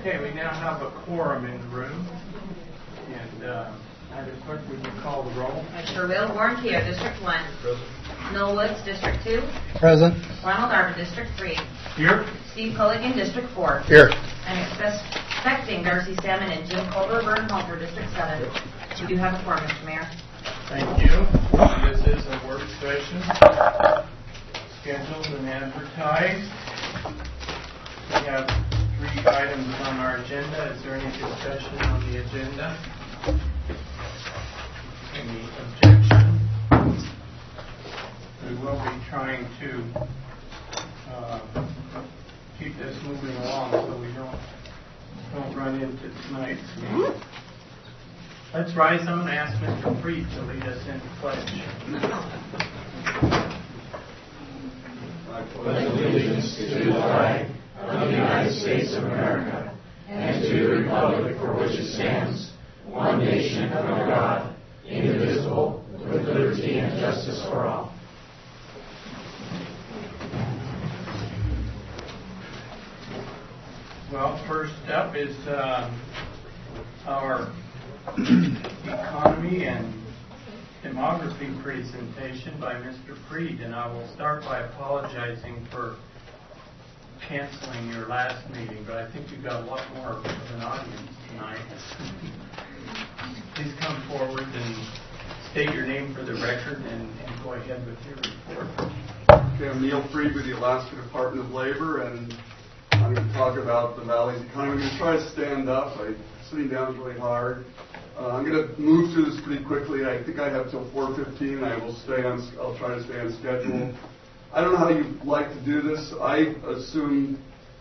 Okay, we now have a quorum in the room. And Madam Clerk, would you call the roll? I sure will. Warren Keogh, District 1. Present. Noel Woods, District 2. Present. Ronald Arvin, District 3. Here. Steve Culligan, District 4. Here. I'm expecting Darcy Salmon and Jim Culver, Vernon Halter, District 7. You do have a quorum, Mr. Mayor. Thank you. This is a work session scheduled and advertised. We have 3 items on our agenda. Is there any discussion on the agenda? Any objection? We will be trying to keep this moving along so we don't run into tonight's meeting. Let's rise. I'm going to ask Mr. Freed to lead us into pledge. I pledge allegiance to the flag of the United States of America and to the republic for which it stands, one nation under God, indivisible, with liberty and justice for all. Well, first up is our economy and demography presentation by Mr. Freed, and I will start by apologizing for canceling your last meeting, but I think you've got a lot more of an audience tonight. Please come forward and state your name for the record and go ahead with your report. Okay, I'm Neil Freed with the Alaska Department of Labor, and I'm going to talk about the Valley's economy. I'm going to try to stand up. Sitting down is really hard. I'm going to move through this pretty quickly. I think I have till 4:15. I'll try to stay on schedule. I don't know how you like to do this. I just assume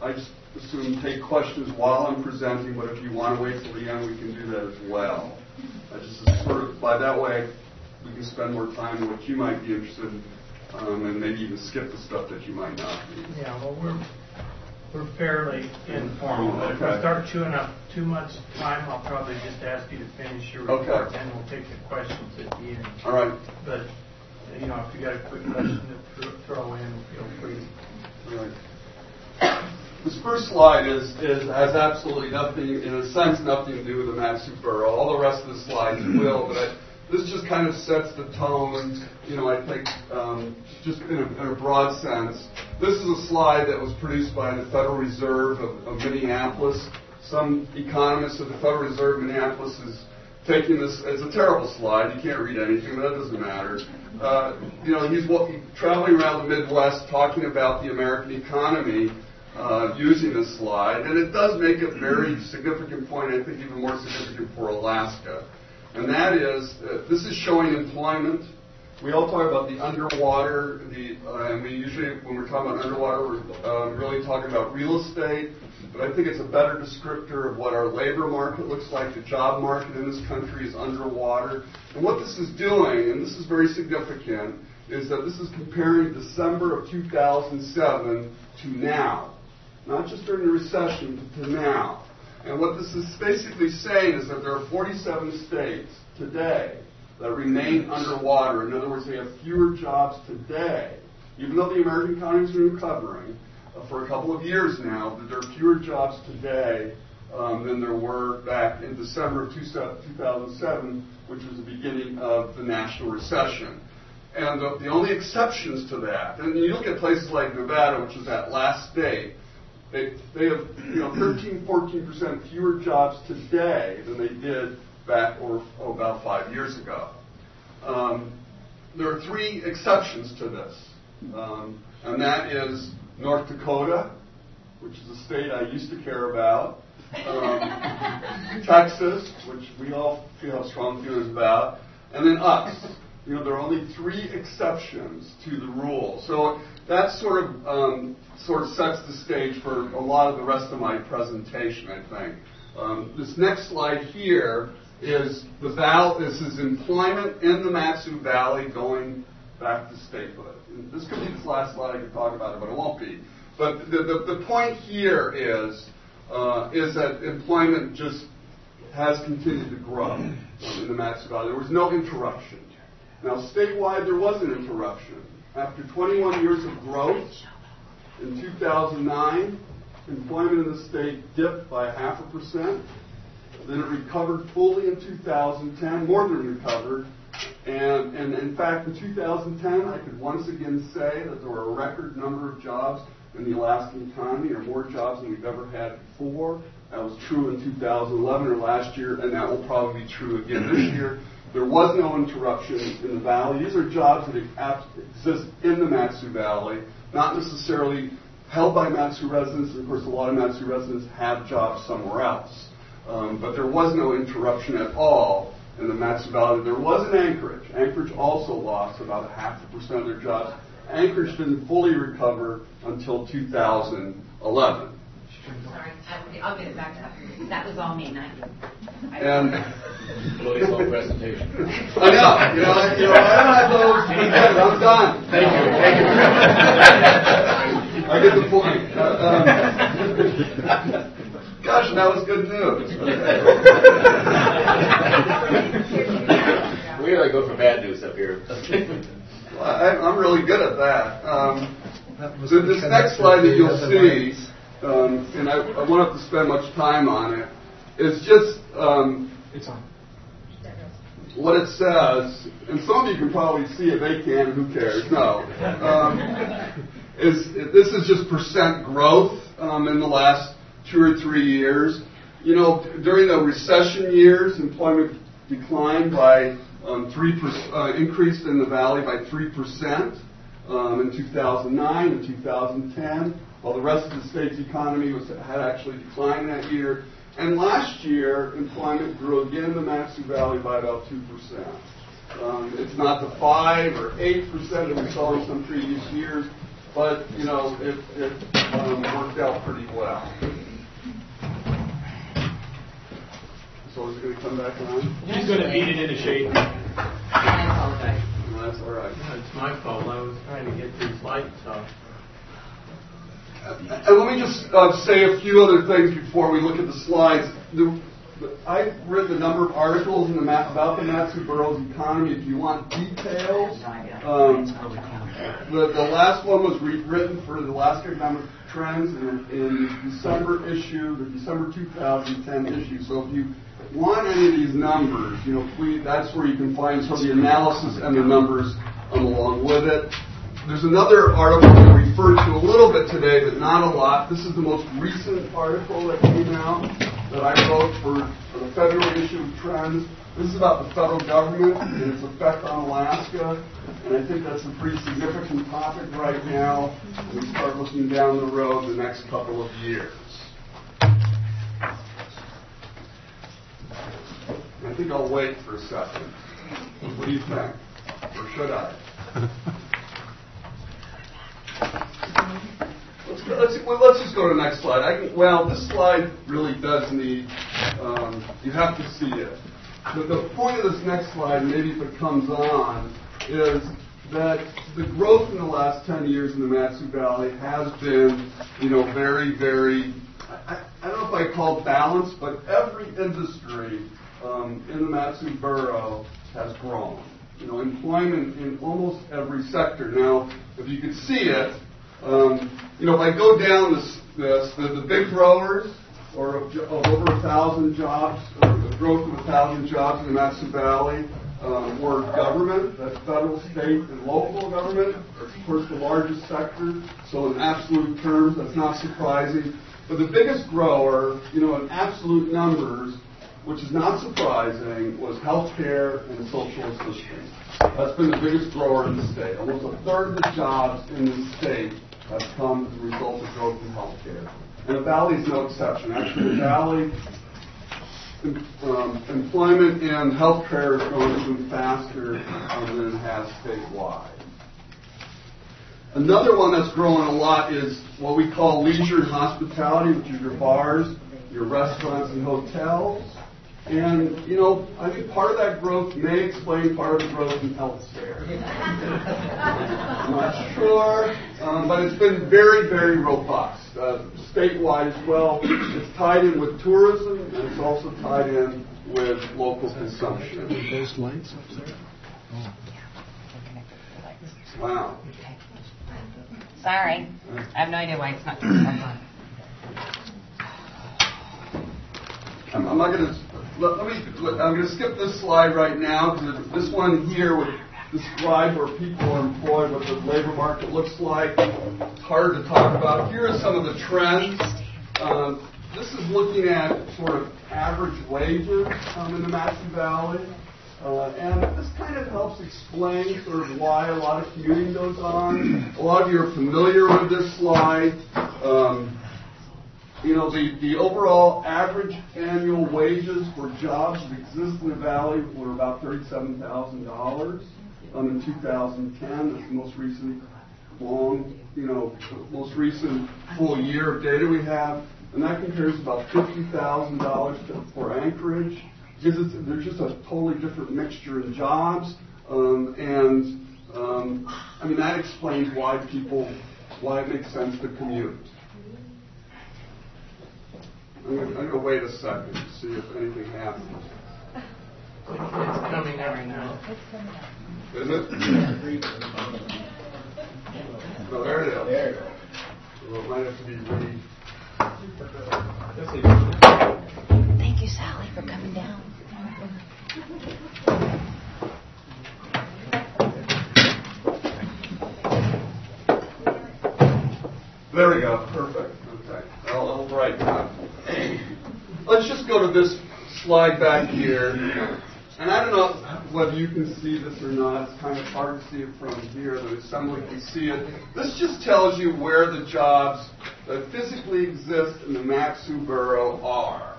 take questions while I'm presenting, but if you want to wait till the end, we can do that as well. I just sort of, by that way, we can spend more time on what you might be interested in, and maybe even skip the stuff that you might not be. Yeah, well, we're fairly informal, but if we start chewing up too much time, I'll probably just ask you to finish your report, and we'll take the questions at the end. All right. But, if you got a quick question to throw in, feel free. All right. This first slide has absolutely nothing, in a sense, nothing to do with the Mat-Su borough. All the rest of the slides will, but this just kind of sets the tone, I think, just in a broad sense. This is a slide that was produced by the Federal Reserve of Minneapolis. Some economists of the Federal Reserve of Minneapolis is taking this. It's a terrible slide. You can't read anything, but that doesn't matter. He's traveling around the Midwest talking about the American economy using this slide, and it does make a very significant point, I think even more significant for Alaska. And that is, this is showing employment. We all talk about the underwater, and we usually, when we're talking about underwater, we're really talking about real estate. But I think it's a better descriptor of what our labor market looks like. The job market in this country is underwater. And what this is doing, and this is very significant, is that this is comparing December of 2007 to now. Not just during the recession, but to now. And what this is basically saying is that there are 47 states today that remain underwater. In other words, they have fewer jobs today, even though the American economy has been recovering for a couple of years now, that there are fewer jobs today than there were back in December of 2007, which was the beginning of the national recession. And the only exceptions to that, and you look at places like Nevada, which is that last state, they have 13, 14% fewer jobs today than they did back about 5 years ago. There are 3 exceptions to this, and that is North Dakota, which is a state I used to care about, Texas, which we all have strong feelings about, and then us. There are only 3 exceptions to the rule. So that sort of sets the stage for a lot of the rest of my presentation, I think. This next slide here is this is employment in the Mat-Su Valley going back to statehood. And this could be this last slide I could talk about it, but it won't be. But the point here is that employment just has continued to grow in the Mat-Su Valley. There was no interruption. Now, statewide, there was an interruption. After 21 years of growth, in 2009, employment in the state dipped by 0.5%. Then it recovered fully in 2010, more than recovered. And in fact, in 2010, I could once again say that there were a record number of jobs in the Alaskan economy, or more jobs than we've ever had before. That was true in 2011 or last year, and that will probably be true again this year. There was no interruption in the valley. These are jobs that exist in the Mat-Su Valley, not necessarily held by Mat-Su residents. And of course, a lot of Mat-Su residents have jobs somewhere else. But there was no interruption at all in the Mat-Su Valley. There was in Anchorage. Anchorage also lost about 0.5% of their jobs. Anchorage didn't fully recover until 2011. Sorry, I'll get it back up. That was all me, not you. And Really slow presentation. I know. I don't have those. I'm done. Thank you. I get the point. Gosh, that was good news. We really go for bad news up here. I'm really good at that. So this next slide that you'll see, and I won't have to spend much time on it, is just what it says, and some of you can probably see it, they can, who cares? No. This is just percent growth in the last 2 or 3 years. During the recession years, employment declined by 3%, increased in the valley by 3% in 2009 and 2010, while the rest of the state's economy had actually declined that year. And last year, employment grew again in the Mat-Su Valley by about 2%. It's not the 5 or 8% that we saw in some previous years, but it worked out pretty well. So is it going to come back on? He's going to beat it into shape. I apologize. No, that's all right. It's my fault. I was trying to get these lights off. And let me just say a few other things before we look at the slides. I've written a number of articles about the Mat-Su borough's economy. If you want details, the last one was written for the Alaska Economic Trends in the December issue, the December 2010 issue. So if you want any of these numbers, please, that's where you can find some of the analysis and the numbers along with it. There's another article that I referred to a little bit today, but not a lot. This is the most recent article that came out that I wrote for the February issue of Trends. This is about the federal government and its effect on Alaska, and I think that's a pretty significant topic right now when we start looking down the road the next couple of years. I think I'll wait for a second. What do you think? Or should I? Let's just go to the next slide. This slide really does need, you have to see it. But the point of this next slide, maybe if it comes on, is that the growth in the last 10 years in the Mat-Su Valley has been, very, very, I don't know if I call it balanced, but every industry in the Mat-Su borough has grown. Employment in almost every sector. Now, if you could see it, if I go down the big growers, or of over 1,000 jobs, or the growth of 1,000 jobs in the Mat-Su Valley, were government, that's federal, state, and local government. Of course, the largest sector. So in absolute terms, that's not surprising. But the biggest grower, in absolute numbers, which is not surprising, was healthcare and social assistance. That's been the biggest grower in the state. Almost a third of the jobs in the state have come as a result of growth in healthcare. And the Valley is no exception. Actually, the Valley employment in healthcare is growing even faster than it has statewide. Another one that's growing a lot is what we call leisure and hospitality, which is your bars, your restaurants, and hotels. And, I think part of that growth may explain part of the growth in healthcare. I'm not sure, but it's been very, very robust. Statewide as well. It's tied in with tourism, and it's also tied in with local consumption. Those lights up there? Wow. Sorry. I have no idea why it's not turned back on. I'm not going to. I'm going to skip this slide right now because this one here would describe where people are employed, what the labor market looks like. It's hard to talk about. Here are some of the trends. This is looking at sort of average wages in the Matsu Valley. And this kind of helps explain sort of why a lot of commuting goes on. A lot of you are familiar with this slide. The overall average annual wages for jobs that exist in the valley were about $37,000 in 2010. That's the most recent most recent full year of data we have. And that compares to about $50,000 for Anchorage. Because there's just a totally different mixture in jobs. That explains why it makes sense to commute. I'm going to wait a second to see if anything happens. It's coming every now. Is it? Oh, there it is. There you go. Well, it might have to be Thank you, Sally, for coming down. There we go. Perfect. Okay. I'll write that. Let's just go to this slide back here. And I don't know whether you can see this or not. It's kind of hard to see it from here. The assembly can see it. This just tells you where the jobs that physically exist in the Matsu borough are.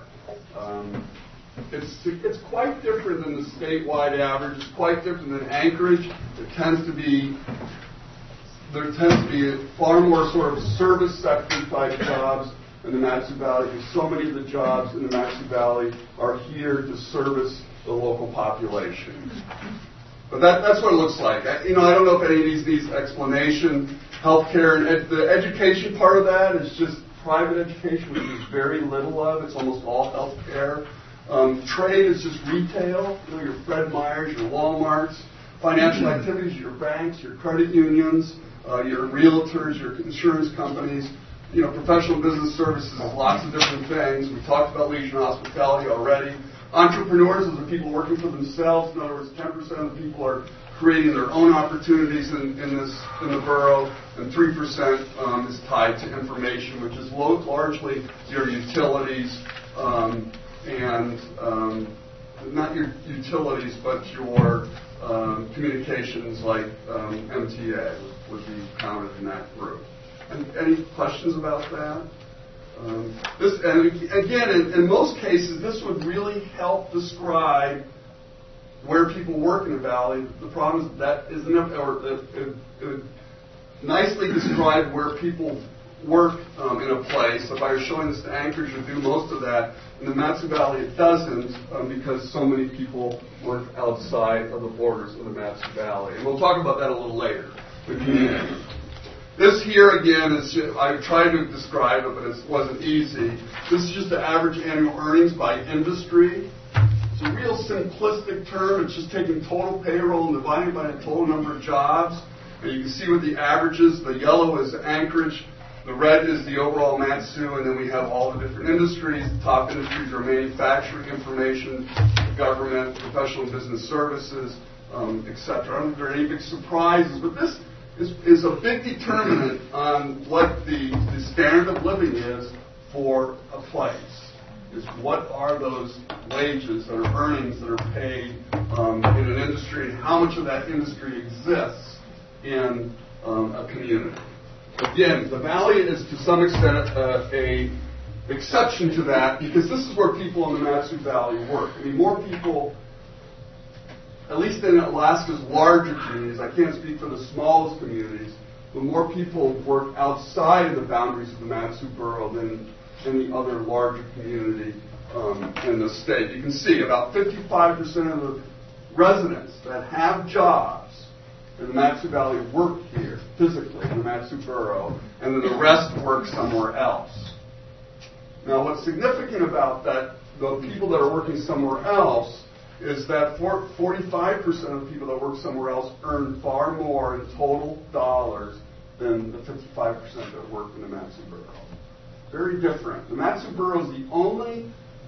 It's quite different than the statewide average. It's quite different than Anchorage. There tends to be far more sort of service sector type jobs in the Matsu Valley, because so many of the jobs in the Matsu Valley are here to service the local population. But that's what it looks like. I don't know if any of these needs explanation. Healthcare and the education part of that is just private education, which is very little of. It's almost all healthcare. Trade is just retail. Your Fred Meyers, your Walmarts. Financial activities, your banks, your credit unions, your realtors, your insurance companies. Professional business services, lots of different things. We talked about leisure and hospitality already. Entrepreneurs, those are people working for themselves. In other words, 10% of the people are creating their own opportunities in the borough, and 3% is tied to information, which is largely your utilities and not your utilities, but your communications like MTA would be counted in that group. Any questions about that? In most cases, this would really help describe where people work in the valley. The problem is that it would nicely describe where people work in a place. If I were showing this to Anchorage, it would do most of that. In the Matsu Valley, it doesn't because so many people work outside of the borders of the Matsu Valley. And we'll talk about that a little later. This here, again, I tried to describe it, but it wasn't easy. This is just the average annual earnings by industry. It's a real simplistic term. It's just taking total payroll and dividing by the total number of jobs. And you can see what the average is. The yellow is Anchorage. The red is the overall Matsu, and then we have all the different industries. The top industries are manufacturing, information, government, professional and business services, etc. I don't think there are any big surprises, but this is a big determinant on what the standard of living is for a place. Is what are those wages or earnings that are paid in an industry, and how much of that industry exists in a community. Again, the valley is to some extent a exception to that, because this is where people in the Matsu Valley work. I mean, more people, at least in Alaska's larger communities, I can't speak for the smallest communities, but more people work outside of the boundaries of the Matsu borough than any other larger community in the state. You can see about 55% of the residents that have jobs in the Matsu Valley work here, physically, in the Matsu borough, and then the rest work somewhere else. Now, what's significant about that, the people that are working somewhere else, is that 45% of the people that work somewhere else earn far more in total dollars than the 55% that work in the Matsu borough. Very different. The Matsu borough is the only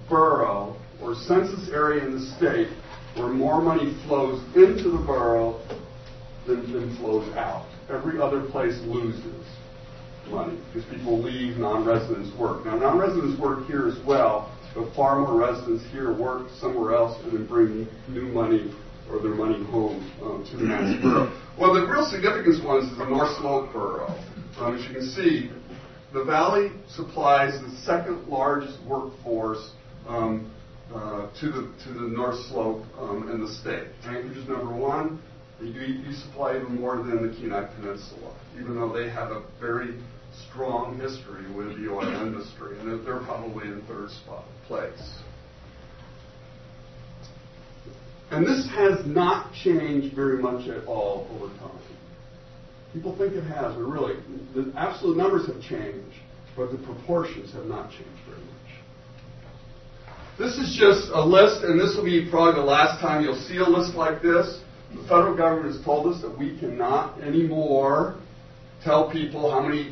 borough or census area in the state where more money flows into the borough than flows out. Every other place loses money because people leave, non-residents work. Now, non-residents work here as well, but far more residents here work somewhere else and then bring new money or their money home to the Madison borough. Well, the real significance one is the North Slope borough. As you can see, the Valley supplies the second largest workforce to the North Slope in the state. Anchorage is number one. You supply even more than the Kenai Peninsula, even though they have a very strong history with the oil industry, and they're probably in third place. And this has not changed very much at all over time. People think it has, but really, the absolute numbers have changed, but the proportions have not changed very much. This is just a list, and this will be probably the last time you'll see a list like this. The federal government has told us that we cannot anymore tell people how many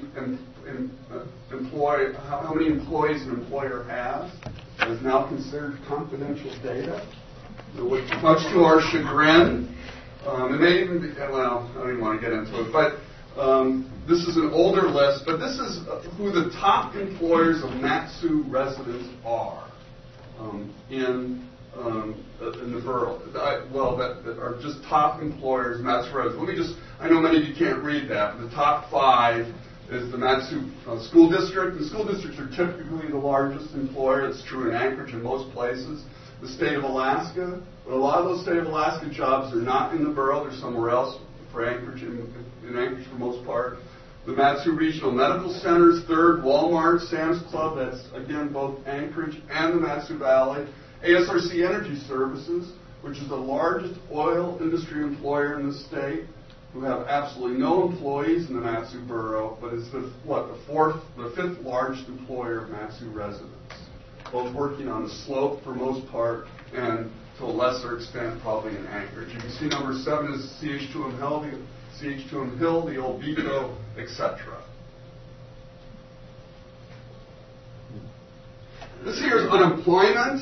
employees an employer has. It is now considered confidential data, much to our chagrin. It may even be, well, I don't even want to get into it, but this is an older list, but this is who the top employers of Mat-Su residents are in the borough. That are just top employers, Mat-Su residents. I know many of you can't read that, but the top 5 is the Mat-Su School District. The school districts are typically the largest employer. It's true in Anchorage and most places. The state of Alaska, but a lot of those state of Alaska jobs are not in the borough. They're somewhere else for Anchorage, in Anchorage for most part. The Mat-Su Regional Medical Centers, third. Walmart, Sam's Club, that's again both Anchorage and the Mat-Su Valley. ASRC Energy Services, which is the largest oil industry employer in the state, who have absolutely no employees in the Mat-Su borough, but is the fifth largest employer of Mat-Su residents, both working on the slope for most part and to a lesser extent probably in Anchorage. You can see number 7 is CH2M Hill, the old Vico, etc. This here is unemployment.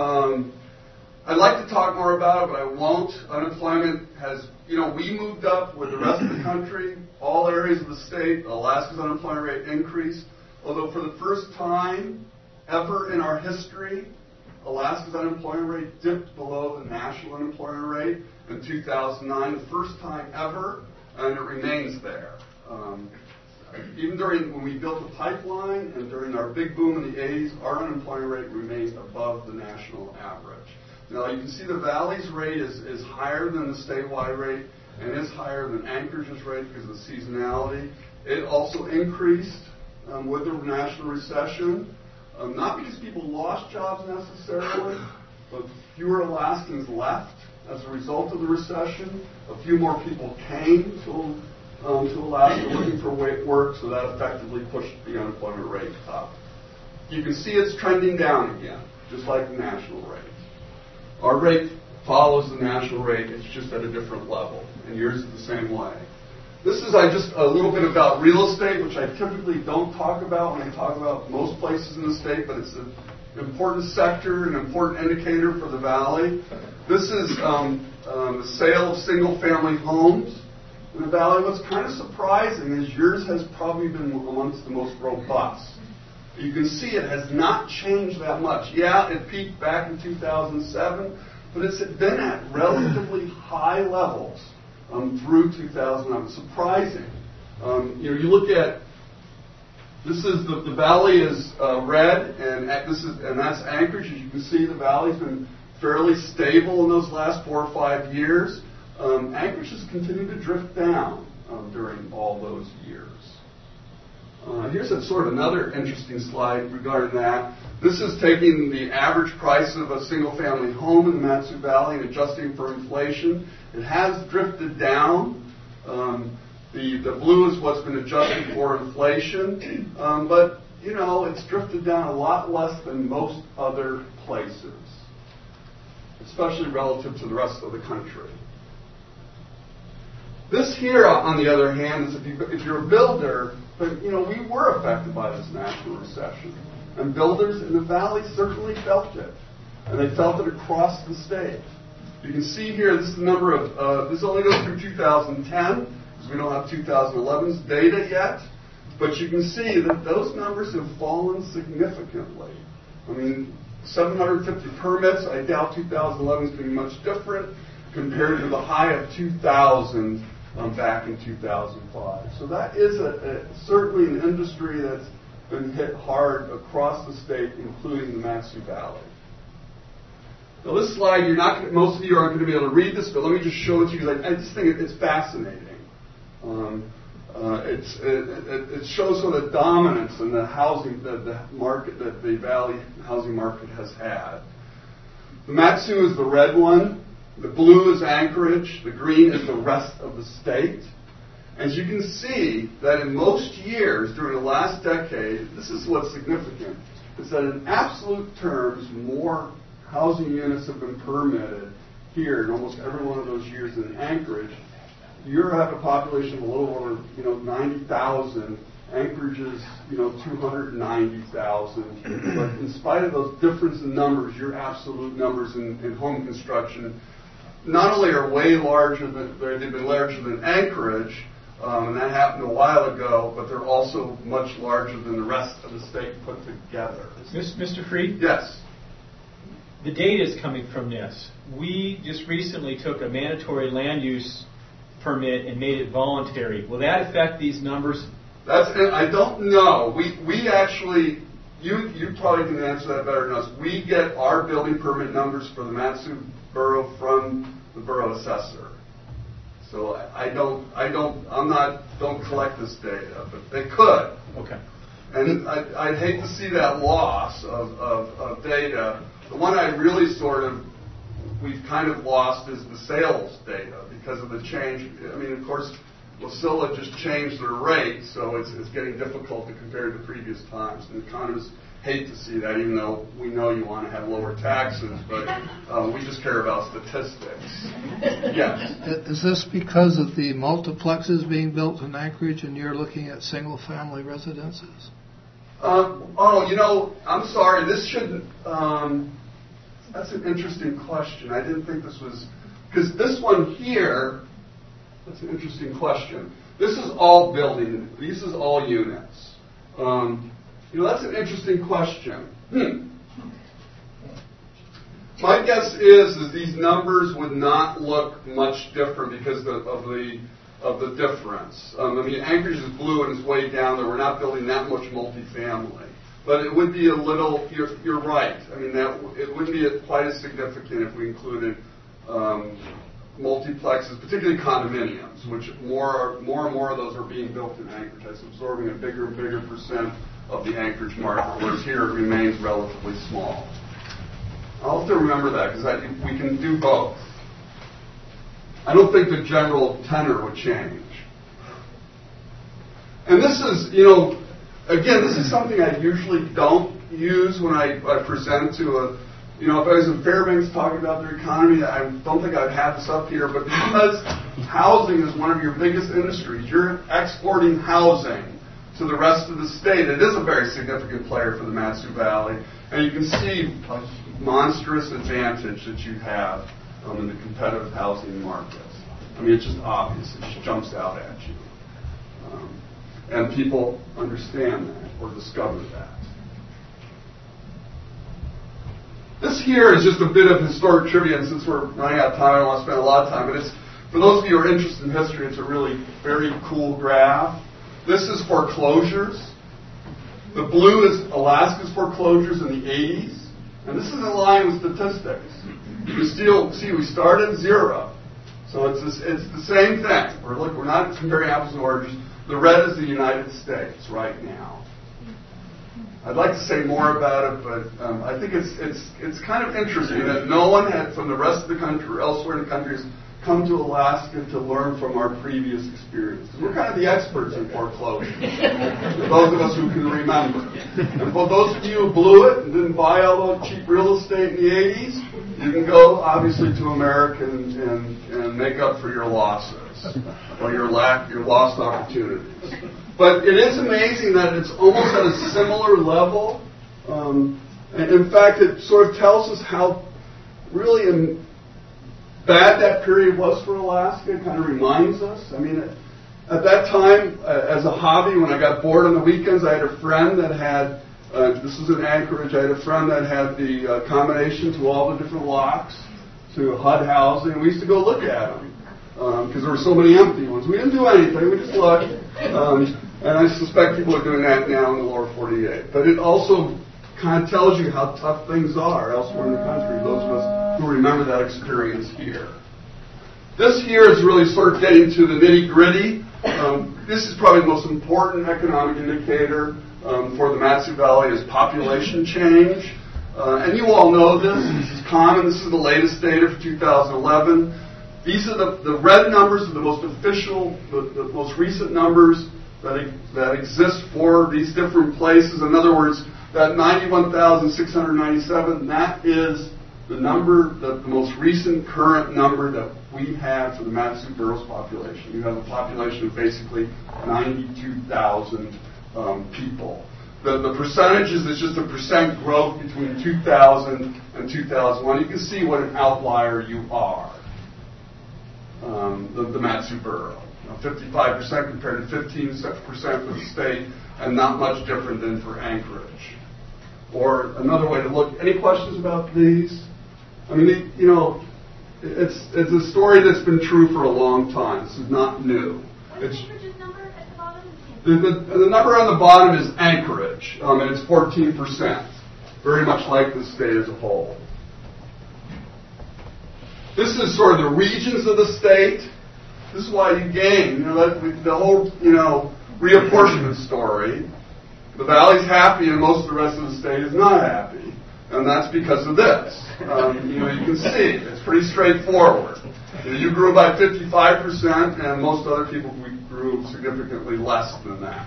I'd like to talk more about it, but I won't. Unemployment has, we moved up with the rest of the country, all areas of the state. Alaska's unemployment rate increased, although for the first time ever in our history, Alaska's unemployment rate dipped below the national unemployment rate in 2009, the first time ever, and it remains there. Even when we built the pipeline and during our big boom in the 80s, our unemployment rate remained above the national average. Now, you can see the Valley's rate is higher than the statewide rate and is higher than Anchorage's rate because of the seasonality. It also increased with the national recession, not because people lost jobs necessarily, but fewer Alaskans left as a result of the recession. A few more people came to Alaska looking for work, so that effectively pushed the unemployment rate up. You can see it's trending down again, just like the national rate. Our rate follows the national rate, it's just at a different level, and yours is the same way. This is just a little bit about real estate, which I typically don't talk about when I talk about most places in the state, but it's an important sector, an important indicator for the Valley. This is the sale of single-family homes in the Valley. What's kind of surprising is yours has probably been amongst the most robust. You can see it has not changed that much. Yeah, it peaked back in 2007, but it's been at relatively high levels through 2009. It's surprising. You look at this is the Valley is red, and that's Anchorage. As you can see, the Valley's been fairly stable in those last 4 or 5 years. Anchorage has continued to drift down during all those years. Here's sort of another interesting slide regarding that. This is taking the average price of a single-family home in the Mat-Su Valley and adjusting for inflation. It has drifted down. The blue is what's been adjusted for inflation, but it's drifted down a lot less than most other places, especially relative to the rest of the country. This here, on the other hand, is if you're a builder, but we were affected by this national recession. And builders in the valley certainly felt it. And they felt it across the state. You can see here, this is the number of, this only goes through 2010, because we don't have 2011's data yet. But you can see that those numbers have fallen significantly. I mean, 750 permits, I doubt 2011 is going to be much different compared to the high of 2,000 back in 2005. So that is certainly an industry that's been hit hard across the state, including the Mat-Su Valley. Now this slide, most of you aren't going to be able to read this, but let me just show it to you because I just think it's fascinating. It shows sort of the dominance in the housing, the market that the valley housing market has had. The Mat-Su is the red one. The blue is Anchorage. The green is the rest of the state. As you can see, that in most years during the last decade, this is what's significant, is that in absolute terms, more housing units have been permitted here in almost every one of those years than in Anchorage. You have a population of a little over, 90,000. Anchorage is, 290,000. But in spite of those difference in numbers, your absolute numbers in home construction not only are way larger than they've been larger than Anchorage, and that happened a while ago, but they're also much larger than the rest of the state put together. Mr. Freed? Yes. The data is coming from this. We just recently took a mandatory land use permit and made it voluntary. Will that affect these numbers? I don't know. We actually, you probably can answer that better than us. We get our building permit numbers for the Mat-Su borough from the borough assessor. So I don't collect this data, but they could. Okay. And I'd hate to see that loss of data. The one I really we've kind of lost is the sales data because of the change. I mean, of course, Wasilla just changed their rate, so it's getting difficult to compare to previous times. And economists hate to see that, even though we know you want to have lower taxes, but we just care about statistics. Yes? Is this because of the multiplexes being built in Anchorage and you're looking at single-family residences? I'm sorry, this shouldn't... that's an interesting question. I didn't think this was... Because this one here, that's an interesting question. This is all building. This is all units. That's an interesting question. My guess is these numbers would not look much different because of the difference. Anchorage is blue and is way down there. We're not building that much multifamily. But it would be a little, you're right. It wouldn't be quite as significant if we included multiplexes, particularly condominiums, which more and more of those are being built in Anchorage. That's absorbing a bigger and bigger percent of the Anchorage market, whereas here it remains relatively small. I'll have to remember that because we can do both. I don't think the general tenor would change. And this is, again, this is something I usually don't use when I present to if I was in Fairbanks talking about their economy, I don't think I'd have this up here, but because housing is one of your biggest industries, you're exporting housing to the rest of the state. It is a very significant player for the Mat-Su Valley, and you can see a monstrous advantage that you have in the competitive housing markets. It's just obvious. It just jumps out at you. And people understand that or discover that. This here is just a bit of historic trivia, and since we're running out of time, I don't want to spend a lot of time, but for those of you who are interested in history, it's a really very cool graph. This is foreclosures. The blue is Alaska's foreclosures in the 80s, and this is in line with statistics. You see, we started at 0. So it's the same thing. We're not comparing apples and oranges. The red is the United States right now. I'd like to say more about it, but I think it's kind of interesting that no one from the rest of the country or elsewhere in the country has come to Alaska to learn from our previous experiences. We're kind of the experts in foreclosure, those of us who can remember. And for those of you who blew it and didn't buy all the cheap real estate in the 80s, you can go, obviously, to America and make up for your losses or your lost opportunities. But it is amazing that it's almost at a similar level And in fact, it sort of tells us how really bad that period was for Alaska. It kind of reminds us. I mean, at that time, as a hobby, when I got bored on the weekends, I had a friend that had, this was in Anchorage, I had a friend that had the combination to all the different locks to HUD housing. We used to go look at them because there were so many empty ones. We didn't do anything. We just looked. And I suspect people are doing that now in the lower 48. But it also kind of tells you how tough things are elsewhere in the country, those of us who remember that experience here. This here is really sort of getting to the nitty-gritty. This is probably the most important economic indicator for the Mat-Su Valley is population change. And you all know this. This is common. This is the latest data for 2011. These are the red numbers are the most official, the most recent numbers that exist for these different places. In other words, that 91,697, that is the number, the most recent current number that we have for the Mat-Su Burros population. You have a population of basically 92,000 people. The percentages is just a percent growth between 2000 and 2001. You can see what an outlier you are, the Mat-Su Burro. 55% compared to 15% for the state, and not much different than for Anchorage. Or another way to look. Any questions about these? I mean, it's a story that's been true for a long time. This is not new. What's Anchorage's number at the bottom? The number on the bottom is Anchorage, and it's 14%, very much like the state as a whole. This is sort of the regions of the state. This is why you gain, the whole, reapportionment story. The valley's happy and most of the rest of the state is not happy. And that's because of this. You can see, it's pretty straightforward. You grew by 55% and most other people grew significantly less than that.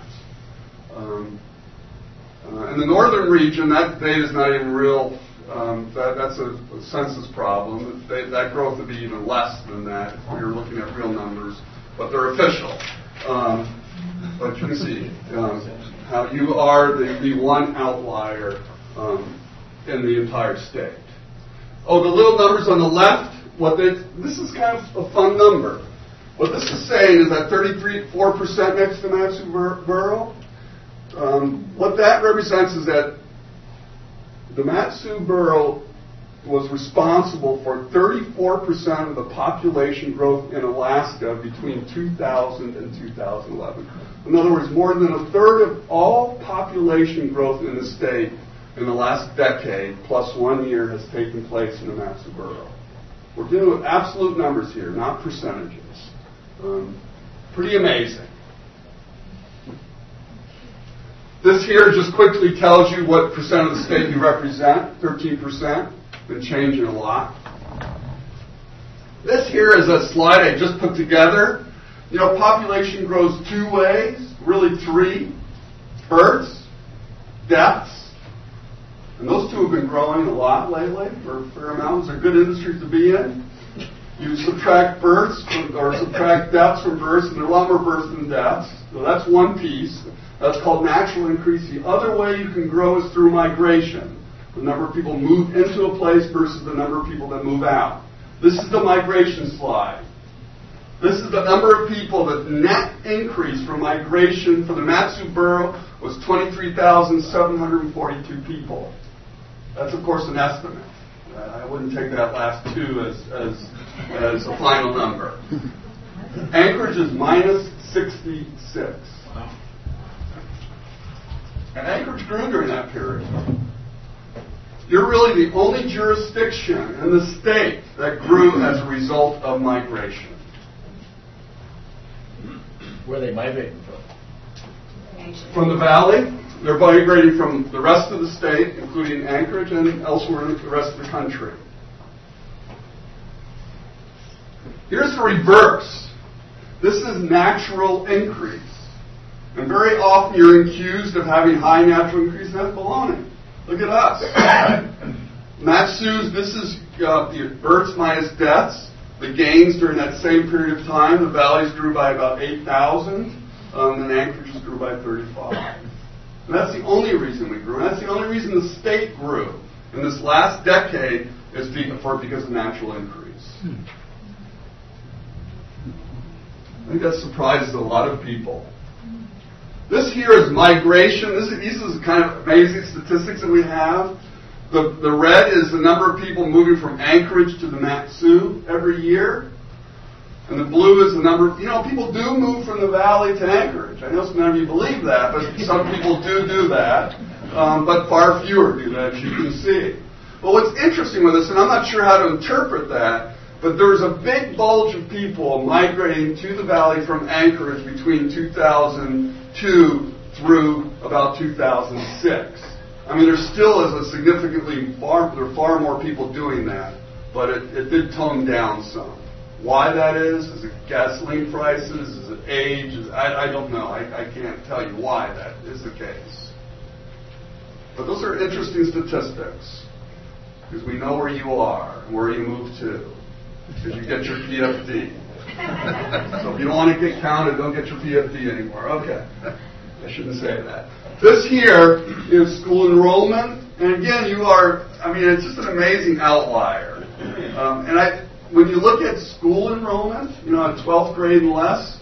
In the northern region, that data is not even real. That's a census problem. That growth would be even less than that if we were looking at real numbers, but they're official. But you can see how you are the one outlier in the entire state. Oh, the little numbers on the left, this is kind of a fun number. What this is saying is that 4% next to Mat-Su Burro. What that represents is that the Mat-Su Burro was responsible for 34% of the population growth in Alaska between 2000 and 2011. In other words, more than a third of all population growth in the state in the last decade, plus 1 year, has taken place in the Mat-Su Burro. We're dealing with absolute numbers here, not percentages. Pretty amazing. This here just quickly tells you what percent of the state you represent, 13%. Been changing a lot. This here is a slide I just put together. Population grows two ways, really three. Births, deaths, and those two have been growing a lot lately for a fair amount. Those are good industries to be in. You subtract births or subtract deaths from births, and there are a lot more births than deaths. So that's one piece. That's called natural increase. The other way you can grow is through migration. The number of people move into a place versus the number of people that move out. This is the migration slide. This is the number of people. The net increase from migration for the Mat-Su Burro was 23,742 people. That's, of course, an estimate. I wouldn't take that last two as a final number. Anchorage is minus 66. And Anchorage grew during that period. You're really the only jurisdiction in the state that grew as a result of migration. Where are they migrating from? From the valley. They're migrating from the rest of the state, including Anchorage and elsewhere in the rest of the country. Here's the reverse. This is natural increase. And very often you're accused of having high natural increase. That's baloney. Look at us. Mat-Su's, this is the births minus deaths. The gains during that same period of time, the valleys grew by about 8,000, and Anchorage's grew by 35. And that's the only reason we grew. And that's the only reason the state grew in this last decade is because of natural increase. I think that surprises a lot of people. This here is migration. These are the kind of amazing statistics that we have. The red is the number of people moving from Anchorage to the Mat-Su every year. And the blue is the number of, people do move from the valley to Anchorage. I know some of you believe that, but some people do that. But far fewer do that, as you can see. But what's interesting with this, and I'm not sure how to interpret that, but there's a big bulge of people migrating to the valley from Anchorage between 2002 through about 2006. I mean, there still is there are far more people doing that, but it did tone down some. Why that is it gasoline prices? Is it age? I don't know. I can't tell you why that is the case. But those are interesting statistics, because we know where you are and where you move to, because you get your PFD. So if you don't want to get counted, don't get your PFD anymore. Okay. I shouldn't say that. This here is school enrollment. And again, it's just an amazing outlier. When you look at school enrollment, at 12th grade and less,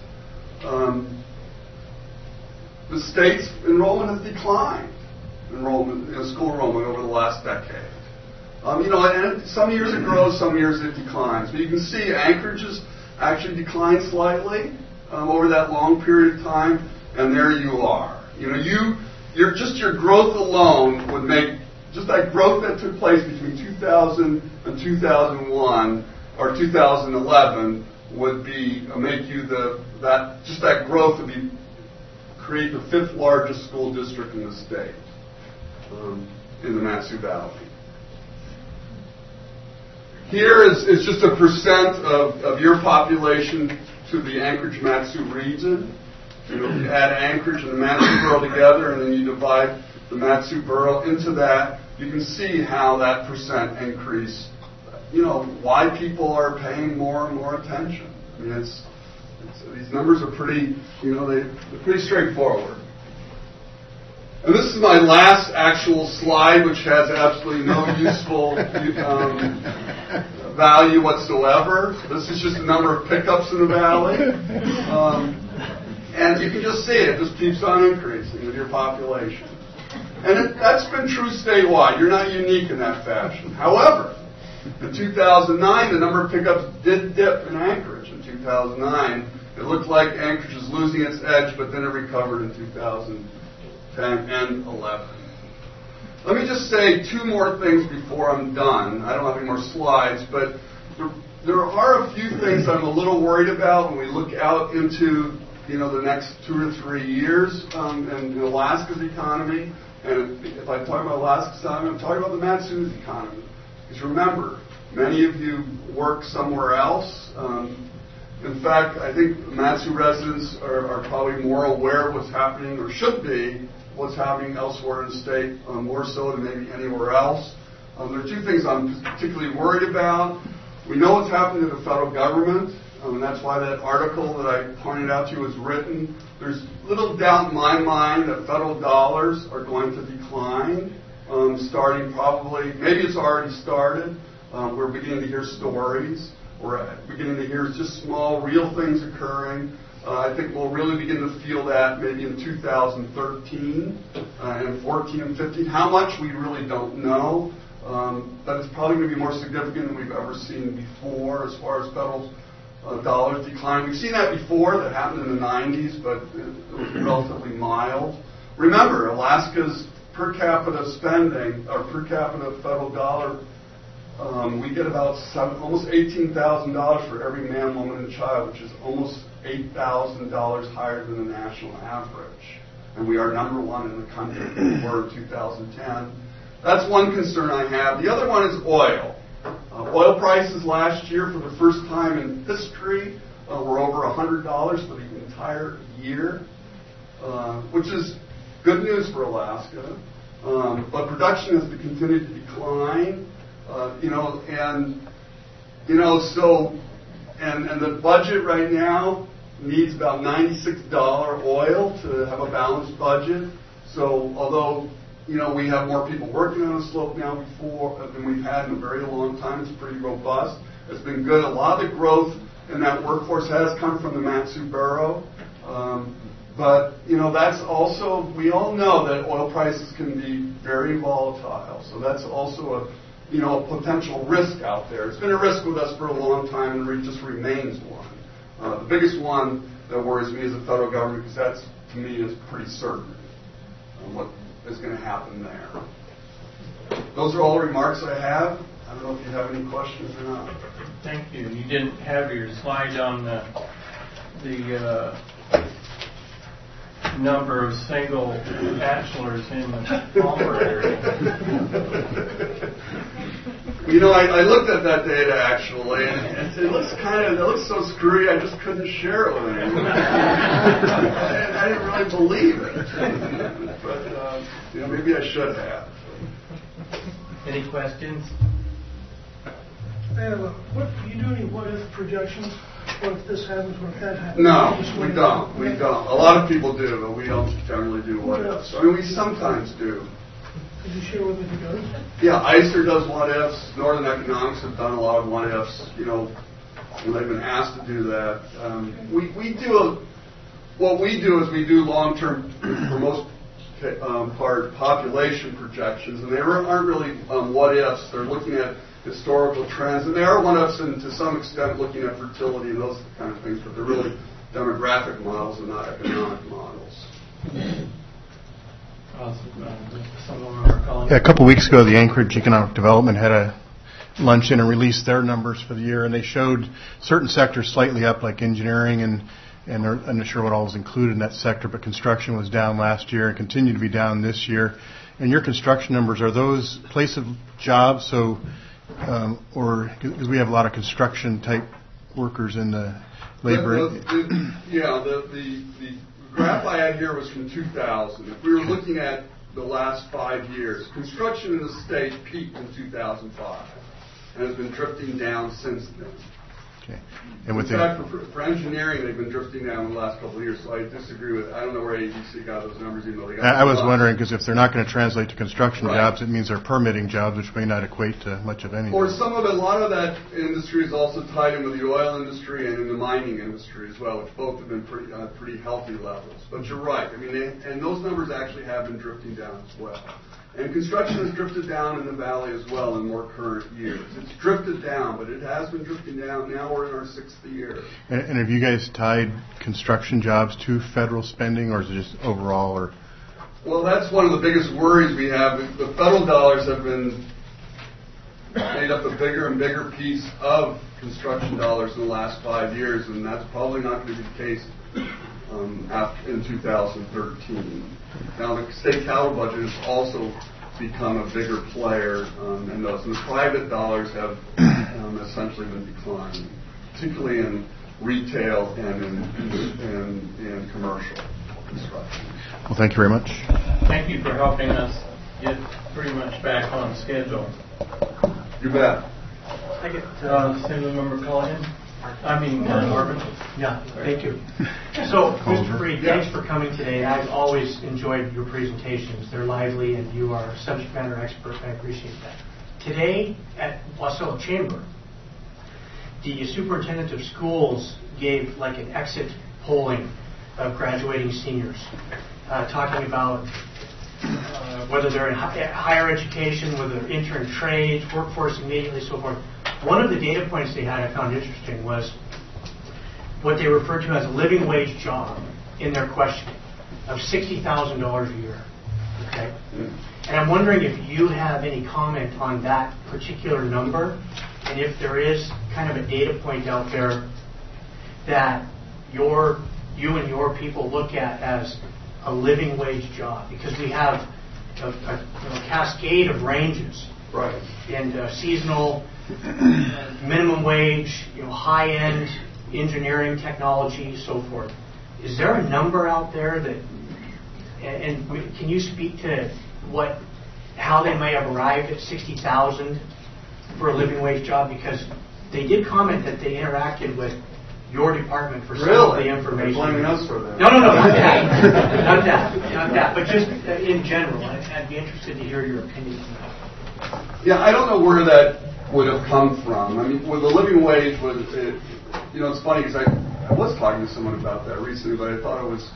the state's enrollment has declined. School enrollment over the last decade. And some years it grows, some years it declines. But you can see Anchorage has actually declined slightly over that long period of time, and there you are. Your growth alone would make, just that growth that took place between 2000 and 2001 or 2011 would make you that growth would create the 5th largest school district in the state, in the Mat-Su Valley. Here is just a percent of your population to the Anchorage-Mat-Su region. You add Anchorage and the Mat-Su borough together, and then you divide the Mat-Su borough into that. You can see how that percent increase, why people are paying more and more attention. I mean, these numbers are pretty, they're pretty straightforward. And this is my last actual slide, which has absolutely no useful value whatsoever. This is just the number of pickups in the valley. And you can just see it just keeps on increasing with your population. And that's been true statewide. You're not unique in that fashion. However, in 2009, the number of pickups did dip in Anchorage. In 2009, it looked like Anchorage was losing its edge, but then it recovered in 2010 and 11. Let me just say 2 more things before I'm done. I don't have any more slides, but there are a few things I'm a little worried about when we look out into the next 2 or 3 years in Alaska's economy. And if I talk about Alaska's economy, I'm talking about the Mat-Su's economy. Because remember, many of you work somewhere else. In fact, I think Mat-Su residents are probably more aware of what's happening, or should be, what's happening elsewhere in the state, more so than maybe anywhere else. There are 2 things I'm particularly worried about. We know what's happening to the federal government. And that's why that article that I pointed out to you was written. There's little doubt in my mind that federal dollars are going to decline, starting probably, maybe it's already started. We're beginning to hear stories. We're beginning to hear just small, real things occurring. I think we'll really begin to feel that maybe in 2013 and 14 and 15. How much, we really don't know. But it's probably going to be more significant than we've ever seen before as far as federal dollars decline. We've seen that before. That happened in the 90s, but it was relatively mild. Remember, Alaska's per capita spending, or per capita federal dollar, we get about almost $18,000 for every man, woman, and child, which is almost $8,000 higher than the national average. And we are number 1 in the country. We were in 2010. That's one concern I have. The other one is oil. Oil prices last year, for the first time in history, were over $100 for the entire year, which is good news for Alaska. But production has continued to decline, and the budget right now needs about $96 oil to have a balanced budget. So although, we have more people working on the slope now than we've had in a very long time, it's pretty robust. It's been good. A lot of the growth in that workforce has come from the Mat-Su borough. But, that's also, we all know that oil prices can be very volatile. So that's also a potential risk out there. It's been a risk with us for a long time, and it just remains one. The biggest one that worries me is the federal government, because that's, to me, is pretty certain what is going to happen there. Those are all the remarks I have. I don't know if you have any questions or not. Thank you. You didn't have your slide on the number of single bachelors in the Palmer area. I looked at that data actually, and it looks so screwy. I just couldn't share it with anyone. I didn't really believe it, but maybe I should have. Any questions? What do you do any what-if projections? What if this happens? What if that happens? No, we don't. We don't. A lot of people do, but we don't generally do what-ifs. I mean, we sometimes do. Could you share with me the goes? Yeah, ICER does what-ifs. Northern Economics have done a lot of what-ifs. When they've been asked to do that. What we do is we do long-term, for most part, population projections, and they aren't really what-ifs. They're looking at historical trends, and they are what-ifs, and to some extent looking at fertility and those kind of things, but they're really demographic models and not economic models. A couple weeks ago, the Anchorage Economic Development had a luncheon and released their numbers for the year, and they showed certain sectors slightly up, like engineering, and I'm not sure what all was included in that sector, but construction was down last year and continued to be down this year. And your construction numbers, are those place of jobs? So, or because we have a lot of construction type workers in the labor. The graph I had here was from 2000. If we were looking at the last 5 years, construction in the state peaked in 2005 and has been drifting down since then. Okay. And in fact, for engineering, they've been drifting down in the last couple of years, so I disagree with, I don't know where ABC got those numbers, even though they got I was wondering, because if they're not going to translate to construction right. jobs, it means they're permitting jobs, which may not equate to much of anything. Or some of it, a lot of that industry is also tied in with the oil industry and in the mining industry as well, which both have been pretty healthy levels. But you're right, I mean, and those numbers actually have been drifting down as well. And construction has drifted down in the valley as well in more current years. It's drifted down, but it has been drifting down. Now we're in our 6th year. And have you guys tied construction jobs to federal spending, or is it just overall? Or? Well, that's one of the biggest worries we have. The federal dollars have been made up a bigger and bigger piece of construction dollars in the last 5 years, and that's probably not going to be the case in 2013. Now, the state capital budget has also become a bigger player in those. And the private dollars have essentially been declining, particularly in retail and in commercial construction. Well, thank you very much. Thank you for helping us get pretty much back on schedule. You bet. Assembly Member Culligan? Marvin? Yeah, thank you. So, Mr. Freed, thanks for coming today. I've always enjoyed your presentations. They're lively, and you are a subject matter expert. I appreciate that. Today, at Wasilla Chamber, the superintendent of schools gave like an exit polling of graduating seniors, talking about whether they're in higher education, whether they're entering trades, workforce immediately, so forth. One of the data points they had I found interesting was what they referred to as a living wage job in their questioning of $60,000 a year. Okay? And I'm wondering if you have any comment on that particular number, and if there is kind of a data point out there that you and your people look at as a living wage job, because we have a cascade of ranges, right? And seasonal, minimum wage, high-end engineering technology, so forth. Is there a number out there that, and can you speak to how they may have arrived at $60,000 for a living wage job? Because they did comment that they interacted with your department for some of Really? the information. You're blaming us for that. No, not that. Not that. But just in general, I'd be interested to hear your opinion on that. Yeah, I don't know where that would have come from. I mean, with the living wage, it's funny because I was talking to someone about that recently, but I thought it was,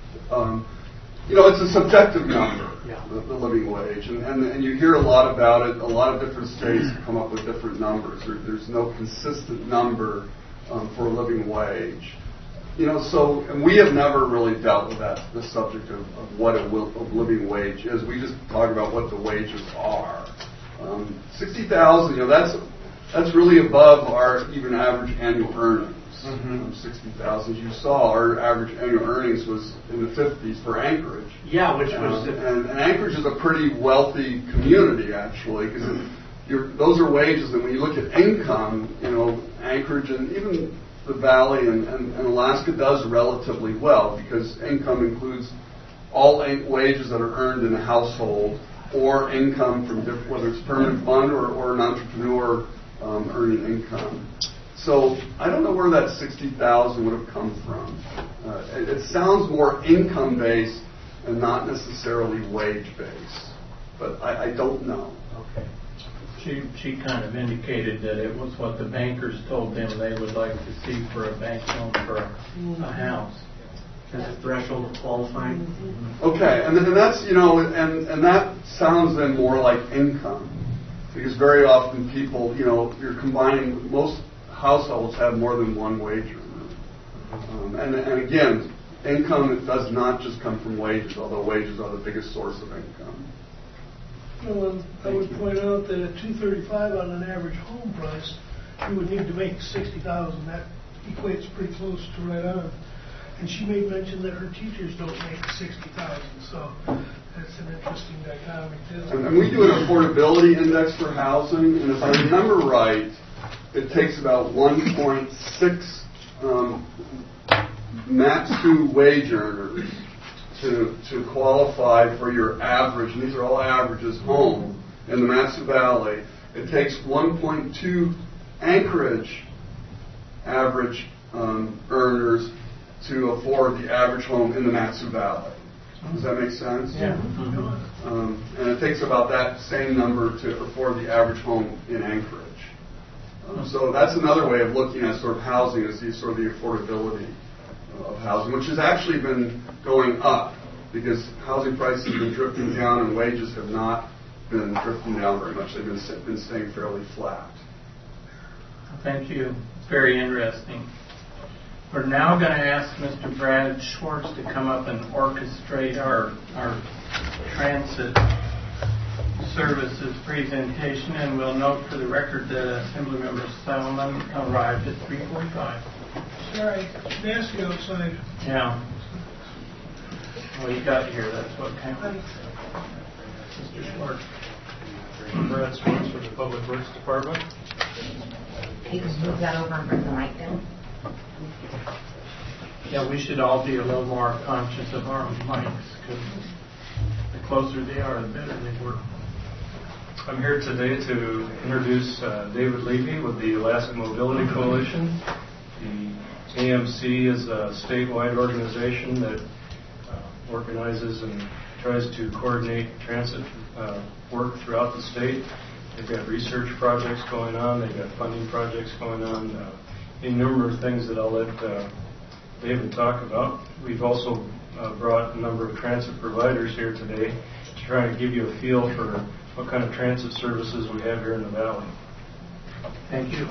it's a subjective number, the living wage, and you hear a lot about it. A lot of different states come up with different numbers. There's no consistent number for a living wage. And we have never really dealt with the subject of what a living wage is. We just talk about what the wages are. 60,000, that's really above our even average annual earnings. 60,000, as you saw, our average annual earnings was in the 50s for Anchorage. Yeah, which was... And Anchorage is a pretty wealthy community, actually, because those are wages, and when you look at income, Anchorage and even the Valley and Alaska does relatively well, because income includes all wages that are earned in a household, or income from whether it's permanent fund or an entrepreneur earning income. So I don't know where that 60,000 would have come from. It sounds more income based and not necessarily wage based, but I don't know. Okay. She kind of indicated that it was what the bankers told them they would like to see for a bank loan for a house. As a threshold of qualifying. Okay, and that's, and that sounds then more like income. Because very often people, you're combining, most households have more than one wage earner. And again, income does not just come from wages, although wages are the biggest source of income. Well, I would point out that at $235 on an average home price, you would need to make $60,000. That equates pretty close to right on. And she made mention that her teachers don't make $60,000, so that's an interesting dichotomy too. And we do an affordability index for housing, and if I remember right, it takes about 1.6 MAP2 wage earners to qualify for your average, and these are all averages, home in the Mat-Su Valley. It takes 1.2 Anchorage average earners to afford the average home in the Mat-Su Valley. Does that make sense? Yeah. And it takes about that same number to afford the average home in Anchorage. So that's another way of looking at sort of housing, is the sort of the affordability of housing, which has actually been going up because housing prices have been drifting down and wages have not been drifting down very much. They've been staying fairly flat. Thank you. It's very interesting. We're now going to ask Mr. Brad Schwartz to come up and orchestrate our transit services presentation, and we'll note for the record that Assemblymember Solomon arrived at 3:45. Sorry, it's nasty outside. Yeah. Well, you got here. That's what counts. Mr. Schwartz. Brad Schwartz from the Public Works Department. You can move that over and bring the mic down. Yeah, we should all be a little more conscious of our mics, because the closer they are, the better they work. I'm here today to introduce David Levy with the Alaska Mobility Coalition. The AMC is a statewide organization that organizes and tries to coordinate transit work throughout the state. They've got research projects going on. They've got funding projects going on. A number of things that I'll let David talk about. We've also brought a number of transit providers here today to try and give you a feel for what kind of transit services we have here in the Valley. Thank you.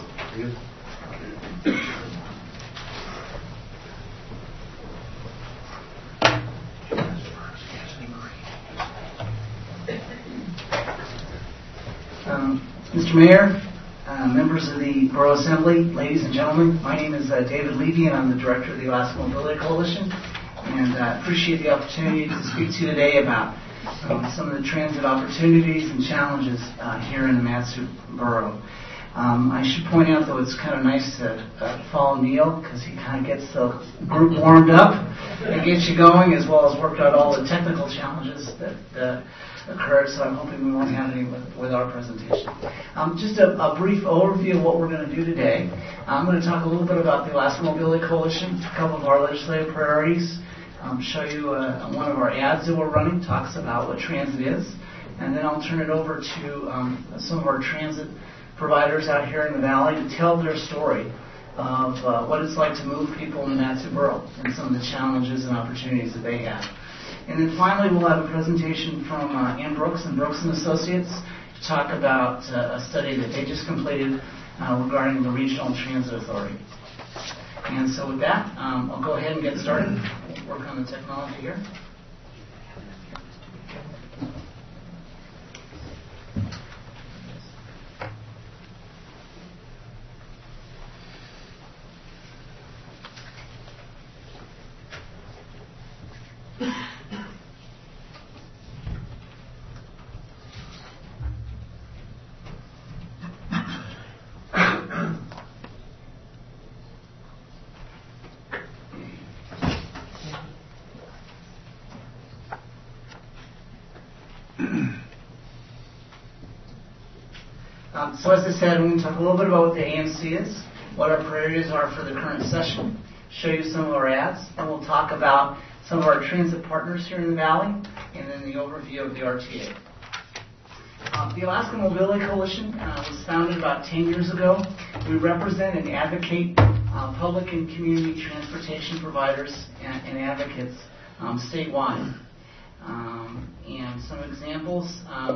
Mr. Mayor, members of the Borough Assembly, ladies and gentlemen, my name is David Levy, and I'm the director of the Alaska Mobility Coalition. And I appreciate the opportunity to speak to you today about some of the transit opportunities and challenges here in the Mat-Su Borough. I should point out, though, it's kind of nice to follow Neil, because he kind of gets the group warmed up and gets you going, as well as worked out all the technical challenges that occurred, so I'm hoping we won't have any with our presentation. Just a brief overview of what we're going to do today. I'm going to talk a little bit about the Alaska Mobility Coalition, a couple of our legislative priorities, show you one of our ads that we're running, talks about what transit is, and then I'll turn it over to some of our transit providers out here in the Valley to tell their story of what it's like to move people in the Mat-Su Borough and some of the challenges and opportunities that they have. And then finally, we'll have a presentation from Ann Brooks and Brooks & Associates to talk about a study that they just completed regarding the Regional Transit Authority. And so with that, I'll go ahead and get started. Work on the technology here. So as I said, I'm going to talk a little bit about what the AMC is, what our priorities are for the current session, show you some of our ads, and we'll talk about some of our transit partners here in the Valley, and then the overview of the RTA. The Alaska Mobility Coalition was founded about 10 years ago. We represent and advocate public and community transportation providers and advocates statewide. And some examples.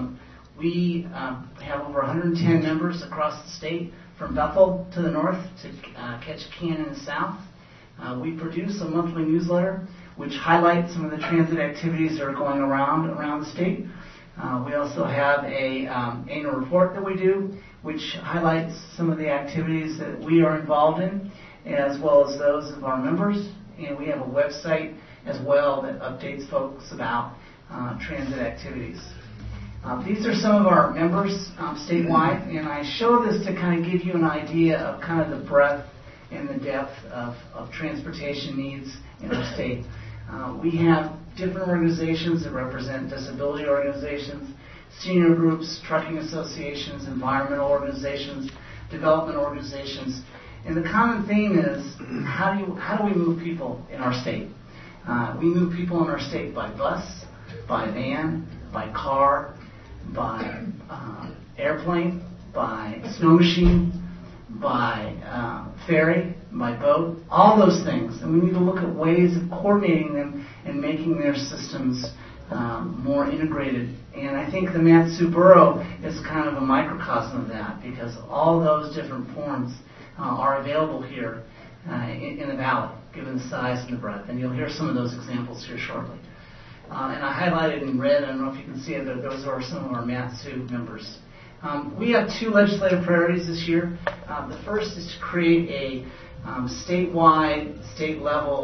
We have over 110 members across the state, from Bethel to the north to Ketchikan in the south. We produce a monthly newsletter which highlights some of the transit activities that are going around the state. We also have a annual report that we do, which highlights some of the activities that we are involved in, as well as those of our members. And we have a website as well that updates folks about transit activities. These are some of our members statewide, and I show this to kind of give you an idea of kind of the breadth and the depth of transportation needs in our state. We have different organizations that represent disability organizations, senior groups, trucking associations, environmental organizations, development organizations. And the common theme is, how do we move people in our state? We move people in our state by bus, by van, by car, by airplane, by snow machine, by ferry, by boat, all those things. And we need to look at ways of coordinating them and making their systems more integrated. And I think the Mat-Su Borough is kind of a microcosm of that, because all those different forms are available here in the Valley, given the size and the breadth. And you'll hear some of those examples here shortly. And I highlighted in red, I don't know if you can see it, but those are some of our Mat-Su members. We have two legislative priorities this year. The first is to create a statewide, state-level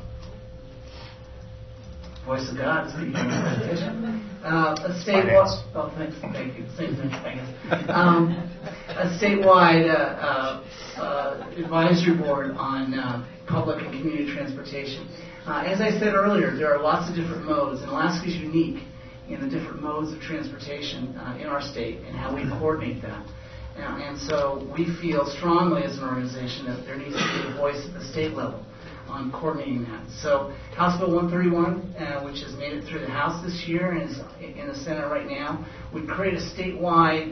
voice of God. Is that you can a statewide. Oh, thank you. Same thing, I guess. A statewide advisory board on public and community transportation. As I said earlier, there are lots of different modes, and Alaska is unique in the different modes of transportation in our state and how we coordinate that. And so we feel strongly as an organization that there needs to be a voice at the state level on coordinating that. So House Bill 131, which has made it through the House this year and is in the Senate right now, would create a statewide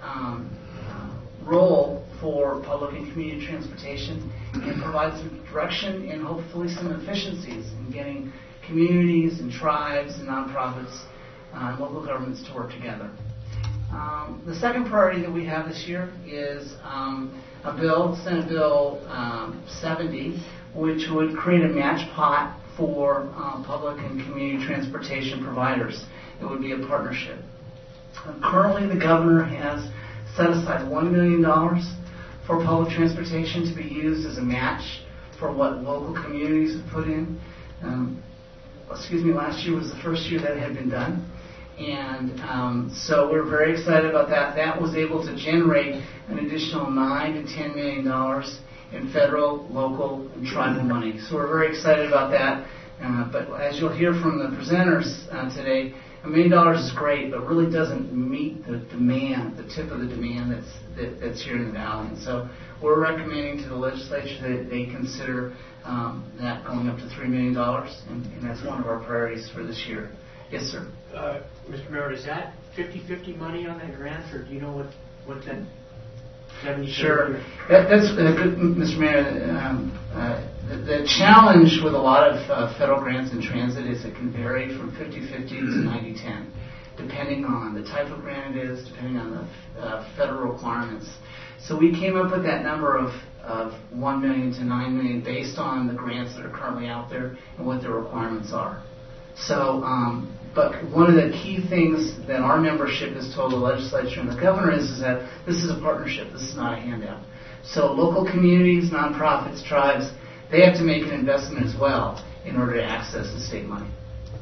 role for public and community transportation and provide some direction and hopefully some efficiencies in getting communities and tribes and nonprofits and local governments to work together. The second priority that we have this year is a bill, Senate Bill 70, which would create a match pot for public and community transportation providers. It would be a partnership. Currently, the governor has set aside $1 million for public transportation to be used as a match for what local communities have put in. Last year was the first year that had been done. And so we're very excited about that. That was able to generate an additional $9 to $10 million in federal, local, and tribal money. So we're very excited about that. But as you'll hear from the presenters today, $1 million is great, but really doesn't meet the demand, the tip of the demand that's here in the valley. And so we're recommending to the legislature that they consider that going up to $3 million, and that's one of our priorities for this year. Yes, sir. Mr. Mayor, is that 50-50 money on that grant, or do you know what that 70? Sure. That's good, Mr. Mayor. The challenge with a lot of federal grants in transit is it can vary from 50-50 to 90-10, depending on the type of grant it is, depending on the federal requirements. So we came up with that number of $1 million to $9 million based on the grants that are currently out there and what their requirements are. So, but one of the key things that our membership has told the legislature and the governor is that this is a partnership. This is not a handout. So local communities, nonprofits, tribes, they have to make an investment as well in order to access the state money.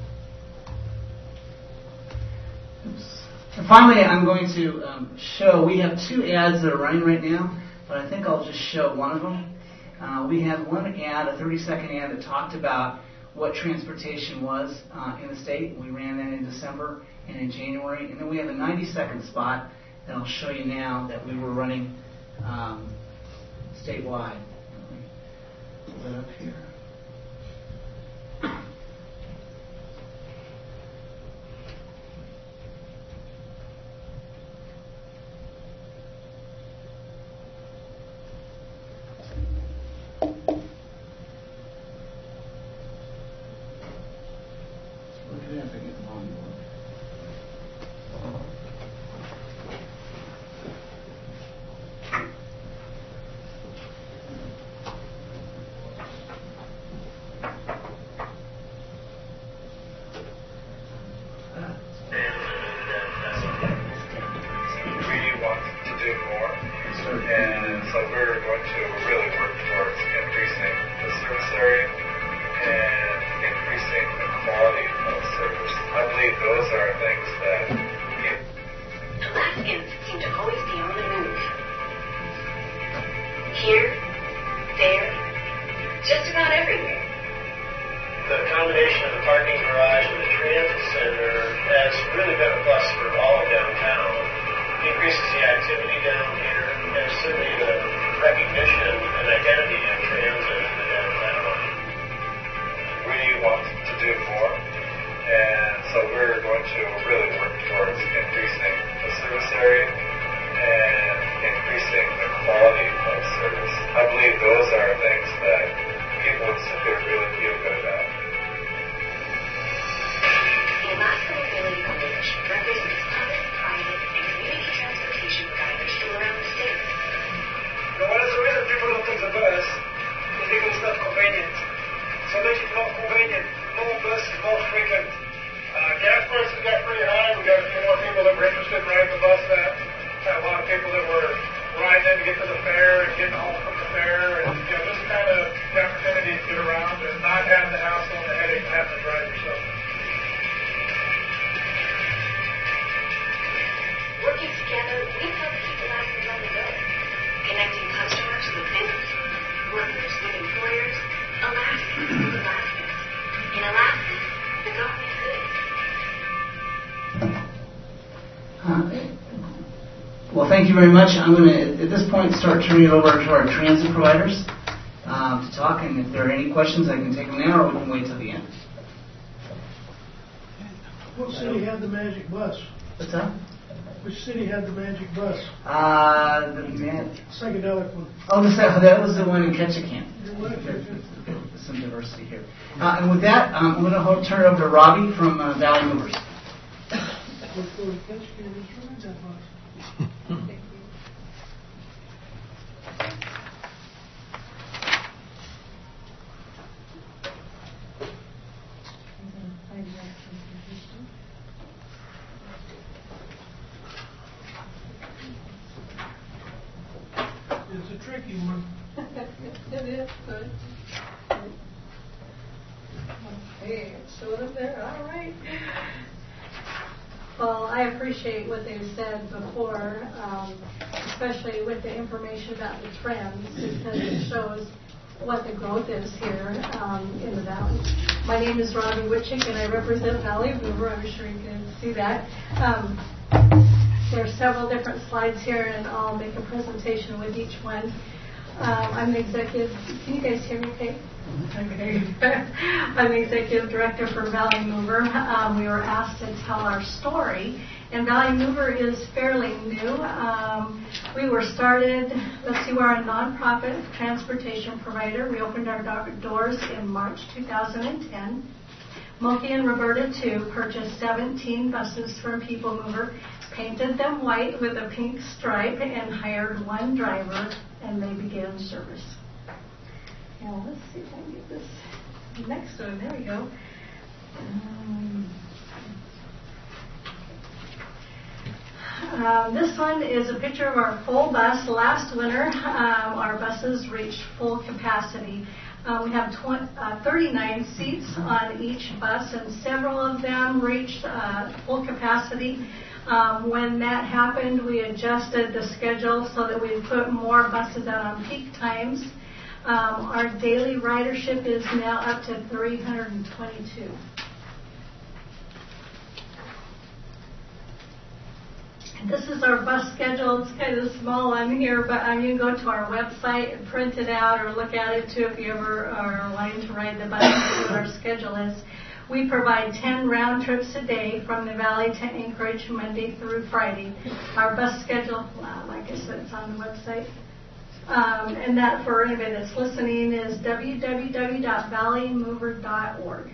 Oops. And finally, I'm going to show, we have 2 ads that are running right now, but I think I'll just show one of them. We had one ad, a 30-second ad that talked about what transportation was in the state. We ran that in December and in January. And then we have a 90-second spot that I'll show you now that we were running statewide. Let me pull that up here. Well, thank you very much. I'm going to, at this point, start turning it over to our transit providers to talk, and if there are any questions, I can take them now, or we can wait till the end. What city had the magic bus? What's that? Which city had the magic bus? Psychedelic one. Oh, that was the one in Ketchikan. There's some diversity here. And with that, I'm going to turn it over to Robbie from Valley Movers. Let's go to Ketchikan and ride that bus. It's a tricky one. It is, but okay, show it up there. All right. Well, I appreciate what they've said before, especially with the information about the trends, because it shows what the growth is here in the valley. My name is Robbie Witchick, and I represent Valley Mover. I'm sure you can see that. There are several different slides here, and I'll make a presentation with each one. I'm the executive. Can you guys hear me okay? Okay. I'm the executive director for Valley Mover. We were asked to tell our story, and Valley Mover is fairly new. We were started, we're a nonprofit transportation provider. We opened our doors in March 2010. Moki and Roberta, too, purchased 17 buses from People Mover, painted them white with a pink stripe, and hired one driver, and they began service. Now, let's see if I can get this next one. There we go. This one is a picture of our full bus. Last winter, our buses reached full capacity. We have 39 seats on each bus, and several of them reached full capacity. When that happened, we adjusted the schedule so that we put more buses out on peak times. Our daily ridership is now up to 322. And this is our bus schedule. It's kind of small on here, but you can go to our website and print it out or look at it too if you ever are wanting to ride the bus and see what our schedule is. We provide 10 round trips a day from the Valley to Anchorage, Monday through Friday. Our bus schedule, like I said, it's on the website. And that, for anybody that's listening, is www.valleymover.org.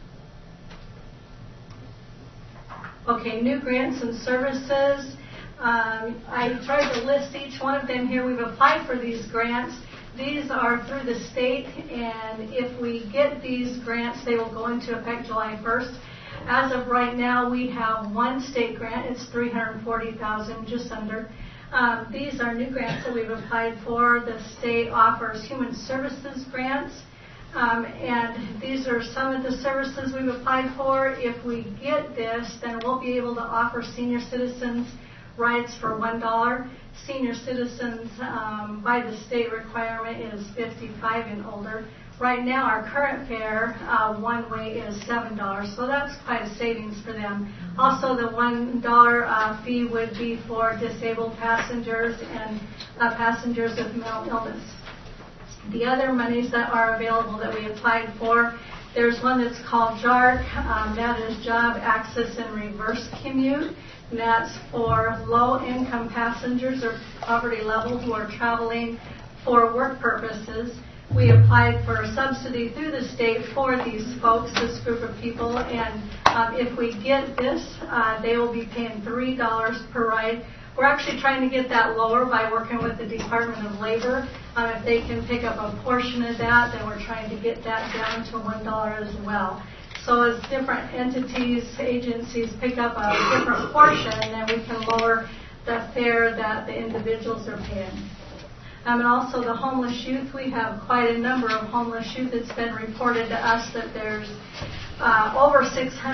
Okay, new grants and services. I tried to list each one of them here. We've applied for these grants. These are through the state, and if we get these grants, they will go into effect July 1st. As of right now, we have one state grant. It's $340,000, just under. These are new grants that we've applied for. The state offers human services grants, and these are some of the services we've applied for. If we get this, then we'll be able to offer senior citizens rides for $1. Senior citizens, by the state requirement, is 55 and older. Right now, our current fare, one way, is $7, so that's quite a savings for them. Also, the $1 fee would be for disabled passengers and passengers with mental illness. The other monies that are available that we applied for, there's one that's called JARC, that is Job Access and Reverse Commute. And that's for low-income passengers or poverty level who are traveling for work purposes. We applied for a subsidy through the state for these folks, this group of people, and if we get this, they will be paying $3 per ride. We're actually trying to get that lower by working with the Department of Labor. If they can pick up a portion of that, then we're trying to get that down to $1 as well. So as different entities, agencies pick up a different portion, then we can lower the fare that the individuals are paying. And also the homeless youth, we have quite a number of homeless youth. It's been reported to us that there's over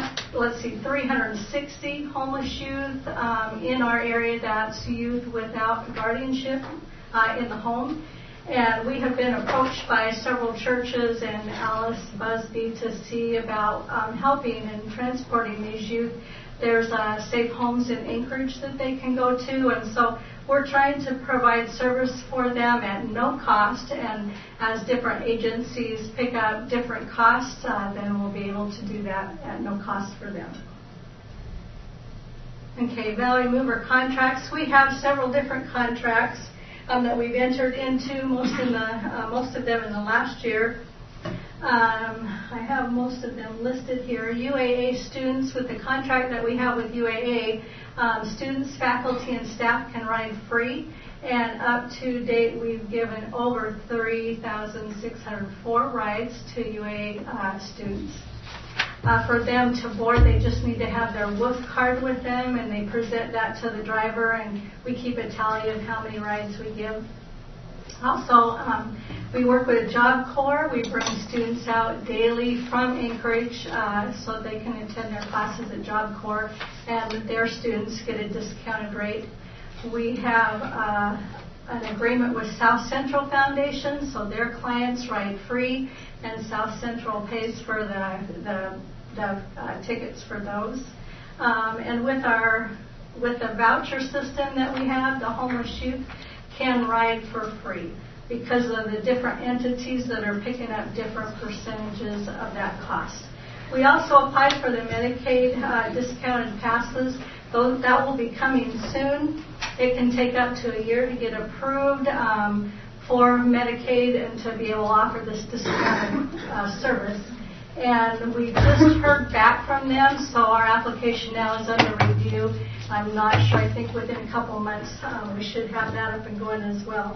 360 homeless youth in our area. That's youth without guardianship in the home. And we have been approached by several churches and Alice Busby to see about helping and transporting these youth. There's safe homes in Anchorage that they can go to, and so we're trying to provide service for them at no cost, and as different agencies pick up different costs, then we'll be able to do that at no cost for them. Okay, Valley Mover contracts. We have several different contracts that we've entered into, most of them in the last year. I have most of them listed here. UAA students, with the contract that we have with UAA, students, faculty, and staff can ride free. And up to date, we've given over 3,604 rides to UAA students. For them to board, they just need to have their WOOF card with them, and they present that to the driver, and we keep a tally of how many rides we give. Also, we work with Job Corps. We bring students out daily from Anchorage so they can attend their classes at Job Corps, and their students get a discounted rate. We have an agreement with South Central Foundation, so their clients ride free, and South Central pays for the tickets for those. And with the voucher system that we have, the homeless youth can ride for free because of the different entities that are picking up different percentages of that cost. We also applied for the Medicaid discounted passes. That will be coming soon. It can take up to a year to get approved for Medicaid and to be able to offer this discounted service. And we just heard back from them, so our application now is under review. I'm not sure. I think within a couple of months we should have that up and going as well.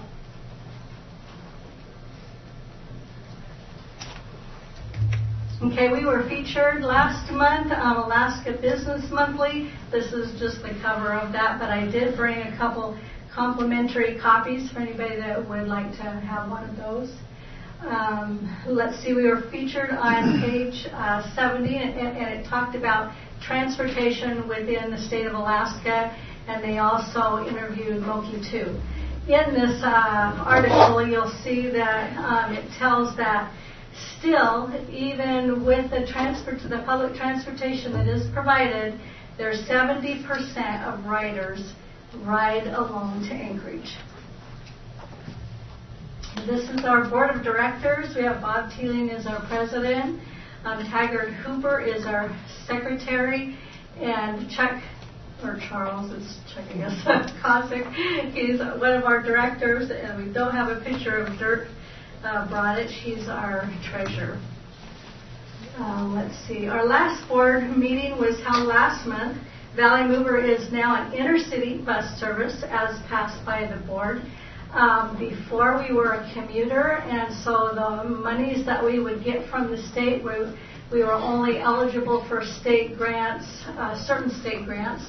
Okay, we were featured last month on Alaska Business Monthly. This is just the cover of that, but I did bring a couple complimentary copies for anybody that would like to have one of those. Let's see, we were featured on page 70, and it talked about transportation within the state of Alaska, and they also interviewed Moki 2. In this article, you'll see that it tells that still, even with the public transportation that is provided, there's 70% of riders ride alone to Anchorage. This is our board of directors. We have Bob Teeling as our president. Taggart Hooper is our secretary. And Charles, it's Chuck, I guess, Cossack. He's one of our directors. And we don't have a picture of Dirk Brodich. He's our treasurer. Let's see. Our last board meeting was held last month. Valley Mover is now an intercity bus service as passed by the board. Before we were a commuter, and so the monies that we would get from the state, we were only eligible for state grants, certain state grants.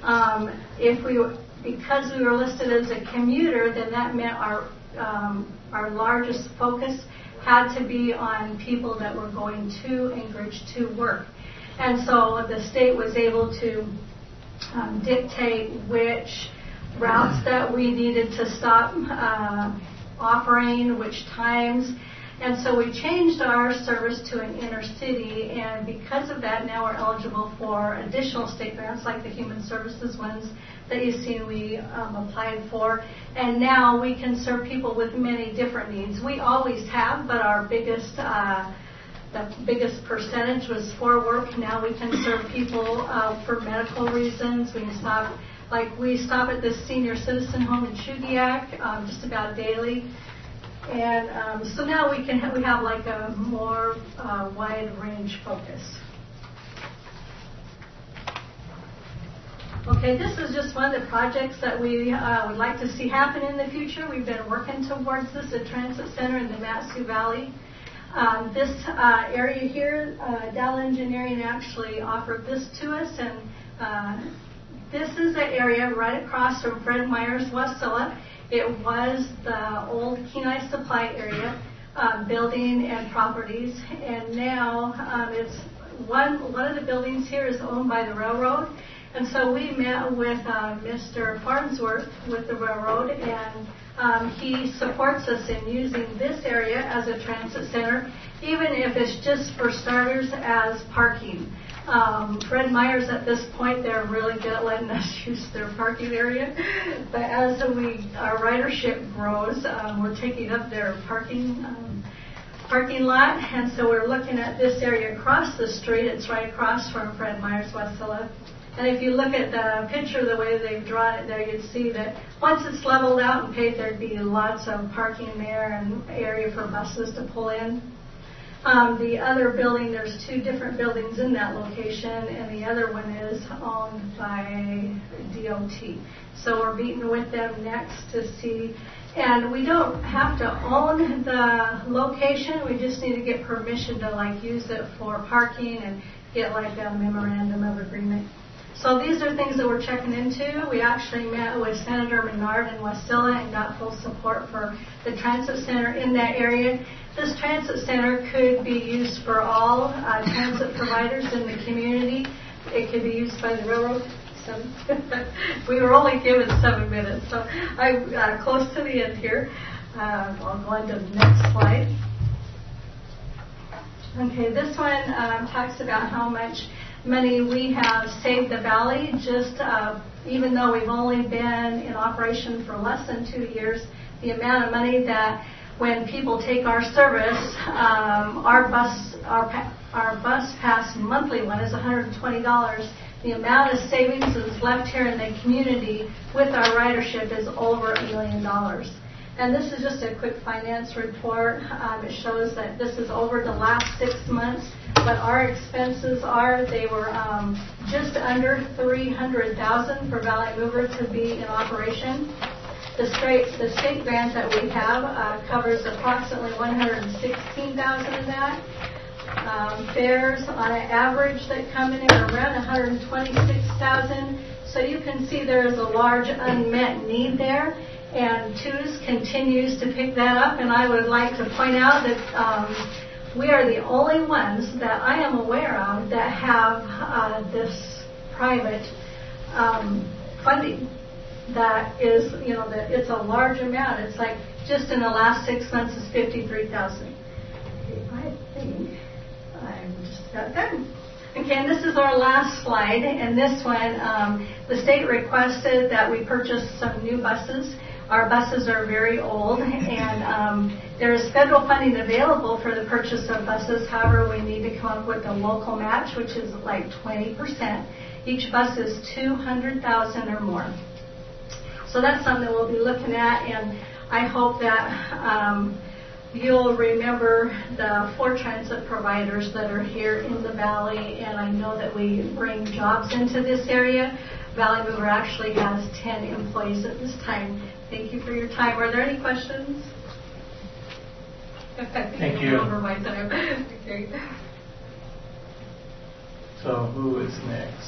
Because we were listed as a commuter, then that meant our largest focus had to be on people that were going to Anchorage to work. And so the state was able to dictate which routes that we needed to stop offering, which times. And so we changed our service to an inner city, and because of that, now we're eligible for additional state grants like the human services ones that you've seen we applied for. And now we can serve people with many different needs. We always have, but our biggest percentage was for work. Now we can serve people for medical reasons. We stop at this senior citizen home in Chugiak just about daily. And so now we have like a more wide range focus. Okay, this is just one of the projects that we would like to see happen in the future. We've been working towards this, a transit center in the Mat-Su Valley. This area here, Dow Engineering actually offered this to us, and this is the area right across from Fred Meyer's Wasilla. It was the old Kenai Supply area, building and properties, and now it's one of the buildings here is owned by the railroad. And so we met with Mr. Farnsworth with the railroad, and he supports us in using this area as a transit center, even if it's just for starters as parking. Fred Meyer's at this point, they're really good at letting us use their parking area. But as our ridership grows, we're taking up their parking lot. And so we're looking at this area across the street. It's right across from Fred Meyer's Wasilla. And if you look at the picture, the way they've drawn it there, you'd see that once it's leveled out and paved, there'd be lots of parking there and area for buses to pull in. The other building, there's two different buildings in that location, and the other one is owned by DOT. So we're meeting with them next to see. And we don't have to own the location. We just need to get permission to use it for parking and get a memorandum of agreement. So these are things that we're checking into. We actually met with Senator Menard in Wasilla and got full support for the transit center in that area. This transit center could be used for all transit providers in the community. It could be used by the railroad We were only given 7 minutes, so I'm close to the end here. I'll go on to the next slide. Okay, this one talks about how much money we have saved the valley, just even though we've only been in operation for less than 2 years, the amount of money that when people take our service, our bus pass monthly one is $120. The amount of savings that's left here in the community with our ridership is over $1 million. And this is just a quick finance report. It shows that this is over the last 6 months. What our expenses are, they were just under $300,000 for Valley Mover to be in operation. The state grant that we have covers approximately $116,000 of that. Fares on an average that come in are around $126,000. So you can see there is a large unmet need there. And TEWS continues to pick that up. And I would like to point out that we are the only ones that I am aware of that have this private funding. That is, that it's a large amount. It's like just in the last 6 months is $53,000. I think I'm just about done. Okay, and this is our last slide. And this one, the state requested that we purchase some new buses. Our buses are very old, and there is federal funding available for the purchase of buses. However, we need to come up with a local match, which is like 20%. Each bus is $200,000 or more. So that's something we'll be looking at, and I hope that you'll remember the 4 transit providers that are here in the valley, and I know that we bring jobs into this area. Valley Mover actually has 10 employees at this time. Thank you for your time. Are there any questions? Thank you. Over my time. Okay. So who is next?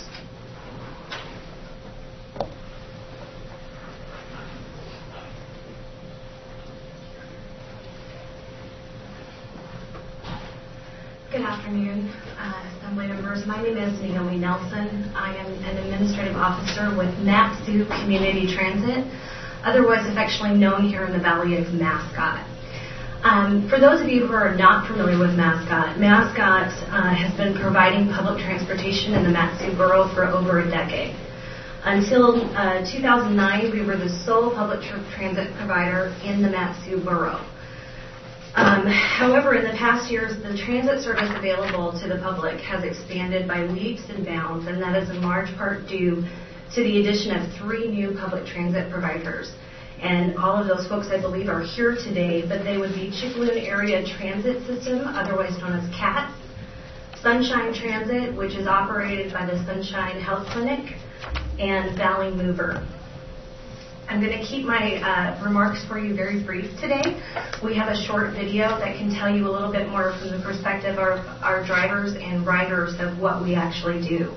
Good afternoon, Assembly members. My name is Naomi Nelson. I am an administrative officer with Mat-Su Community Transit, otherwise affectionately known here in the Valley as Mascot. For those of you who are not familiar with Mascot, Mascot has been providing public transportation in the Mat-Su borough for over a decade. Until 2009, we were the sole public transit provider in the Mat-Su borough. However, in the past years, the transit service available to the public has expanded by leaps and bounds, and that is in large part due to the addition of 3 new public transit providers. And all of those folks, I believe, are here today, but they would be Chickaloon Area Transit System, otherwise known as CATS, Sunshine Transit, which is operated by the Sunshine Health Clinic, and Valley Mover. I'm going to keep my remarks for you very brief today. We have a short video that can tell you a little bit more from the perspective of our drivers and riders of what we actually do.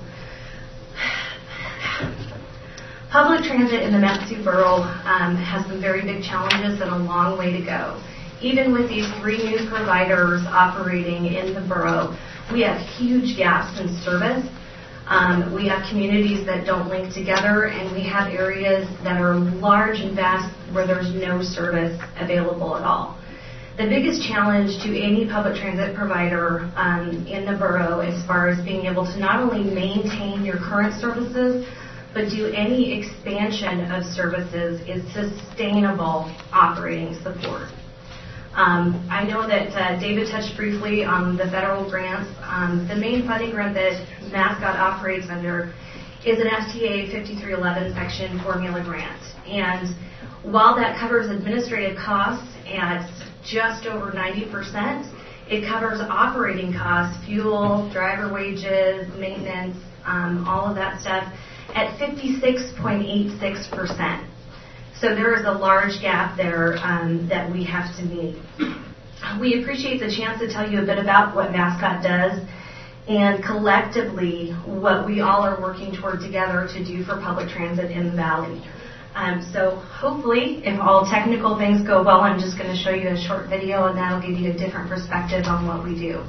Public transit in the Mat-Su borough has some very big challenges and a long way to go. Even with these 3 new providers operating in the borough, we have huge gaps in service. We have communities that don't link together, and we have areas that are large and vast where there's no service available at all. The biggest challenge to any public transit provider in the borough as far as being able to not only maintain your current services, but do any expansion of services is sustainable operating support. I know that David touched briefly on the federal grants. The main funding grant that Mascot operates under is an STA 5311 section formula grant. And while that covers administrative costs at just over 90%, it covers operating costs, fuel, driver wages, maintenance, all of that stuff at 56.86%. So there is a large gap there that we have to meet. We appreciate the chance to tell you a bit about what Mascot does and collectively what we all are working toward together to do for public transit in the Valley. So hopefully, if all technical things go well, I'm just going to show you a short video and that'll give you a different perspective on what we do.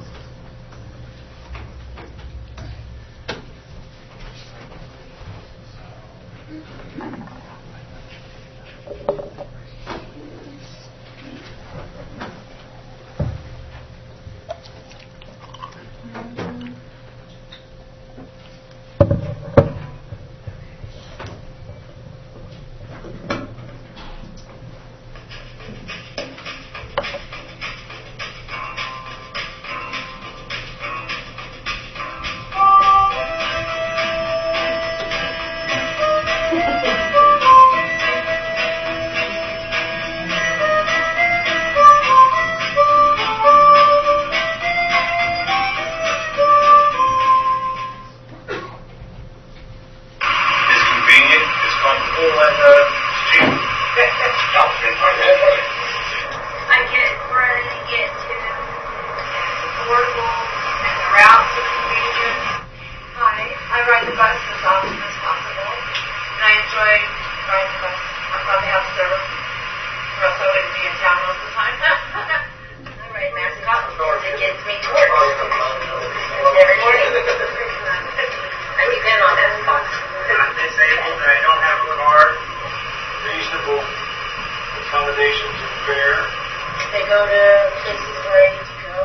accommodations and fare? They go to places where I need to go.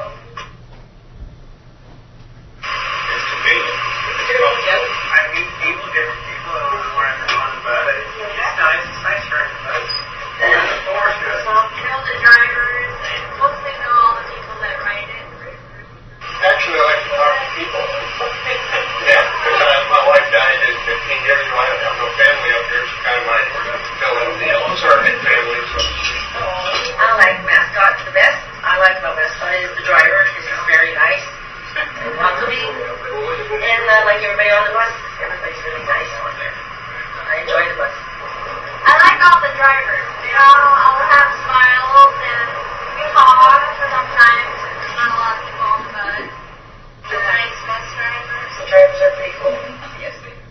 It's convenient. I meet people, different people, when I'm on the bus. It's nice. It's nice riding the bus. Know the drivers and mostly know all the people that ride it. Actually, I like to talk to people. Yeah, because my wife died at 15 years ago. I don't have no family up here. She kind of might fill in the alternate family. So. I like Mascot the best. I like about Mascot is the driver because he's very nice and welcoming. And like everybody on the bus, everybody's really nice on there. I enjoy the bus. I like all the drivers. They all have smiles and talk sometimes. There's not a lot of people on the bus. They're nice bus drivers. The drivers are pretty cool. Yes, they are.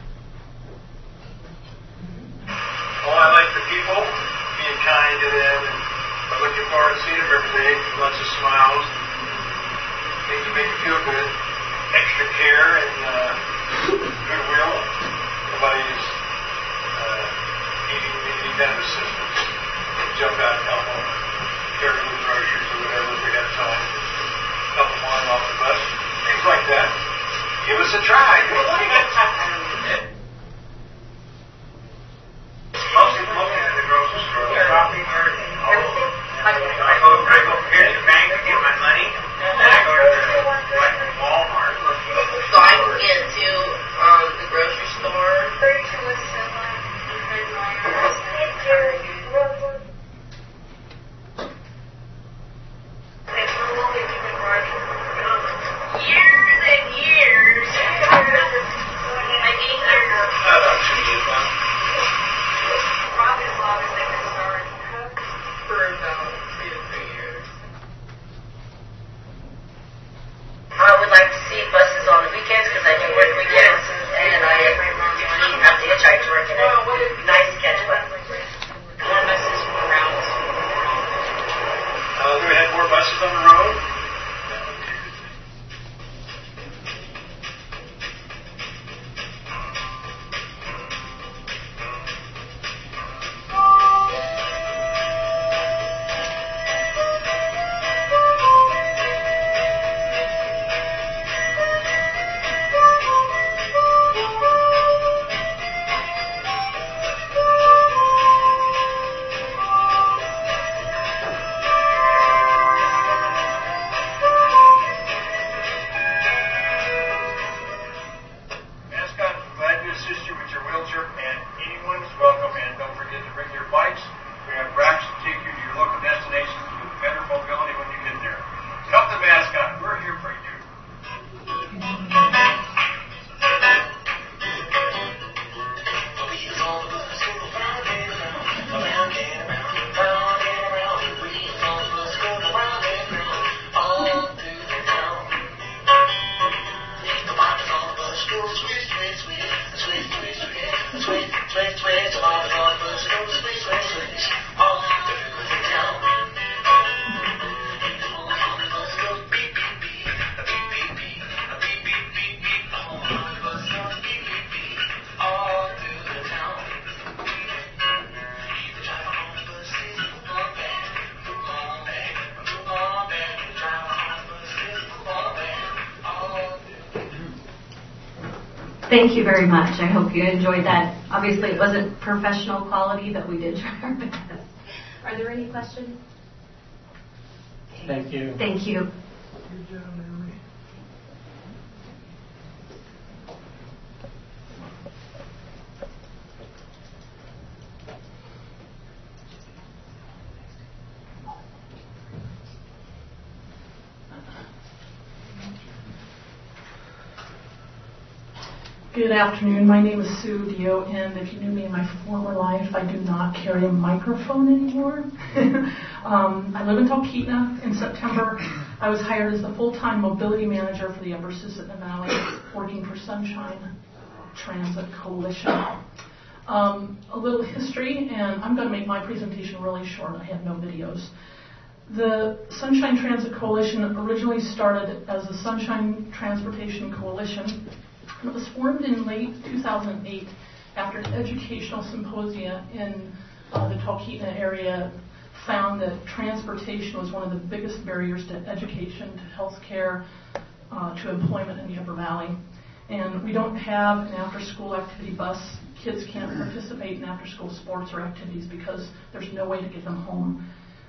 Well, I like the people, being kind to them, and I'm looking forward to seeing them every day. Lots of smiles, things that make you feel good. Extra care and goodwill. Nobody's needing any kind of assistance. Jump out and help them carry the groceries or whatever if we have time. Help them on off the bus. Things like that. Give us a try. Mostly in the grocery store. Shopping or everything. I go here to the bank to get my money. And I go to Walmart. So I can get to the grocery store. Years and years. Like 8 years. About 2 years now. Probably as long as they've been started. For about 2 to 3 years. I would like to see buses on the weekends because I do work weekends and I usually have to hitchhike to work and it's nice to catch buses. More buses, more routes. Do we have more buses on the road? Thank you very much. I hope you enjoyed that. Obviously, it wasn't professional quality, but we did try our best. Are there any questions? Thank you. Thank you. Good job, Naomi. Good afternoon. My name is Sue Dio, and if you knew me in my former life, I do not carry a microphone anymore. I live in Talkeetna. In September, I was hired as the full-time mobility manager for the Upper Susitna Valley, working for Sunshine Transit Coalition. A little history, and I'm going to make my presentation really short. I have no videos. The Sunshine Transit Coalition originally started as the Sunshine Transportation Coalition. It was formed in late 2008 after an educational symposia in the Talkeetna area found that transportation was one of the biggest barriers to education, to health care, to employment in the Upper Valley. And we don't have an after-school activity bus. Kids can't participate in after-school sports or activities because there's no way to get them home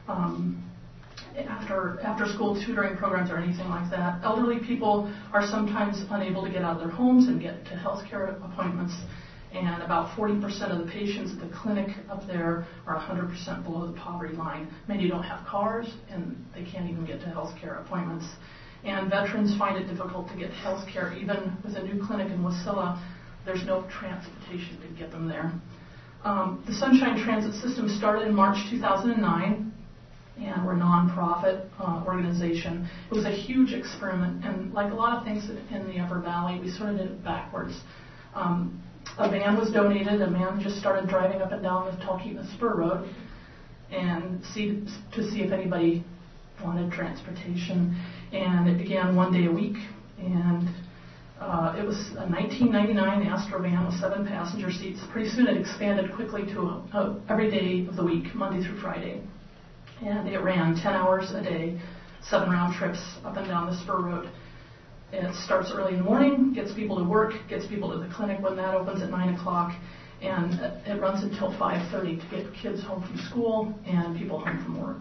after-school tutoring programs or anything like that. Elderly people are sometimes unable to get out of their homes and get to health care appointments. And about 40% of the patients at the clinic up there are 100% below the poverty line. Many don't have cars, and they can't even get to health care appointments. And veterans find it difficult to get health care. Even with a new clinic in Wasilla, there's no transportation to get them there. The Sunshine Transit System started in March 2009, and we're a nonprofit organization. It was a huge experiment, and like a lot of things in the Upper Valley, we sort of did it backwards. A van was donated. A man just started driving up and down the Talkeetna Spur Road and to see if anybody wanted transportation. And it began one day a week. And it was a 1999 Astro van with 7 passenger seats. Pretty soon it expanded quickly to every day of the week, Monday through Friday. And it ran 10 hours a day, 7 round trips up and down the Spur Road. It starts early in the morning, gets people to work, gets people to the clinic when that opens at 9 o'clock, and it runs until 5:30 to get kids home from school and people home from work.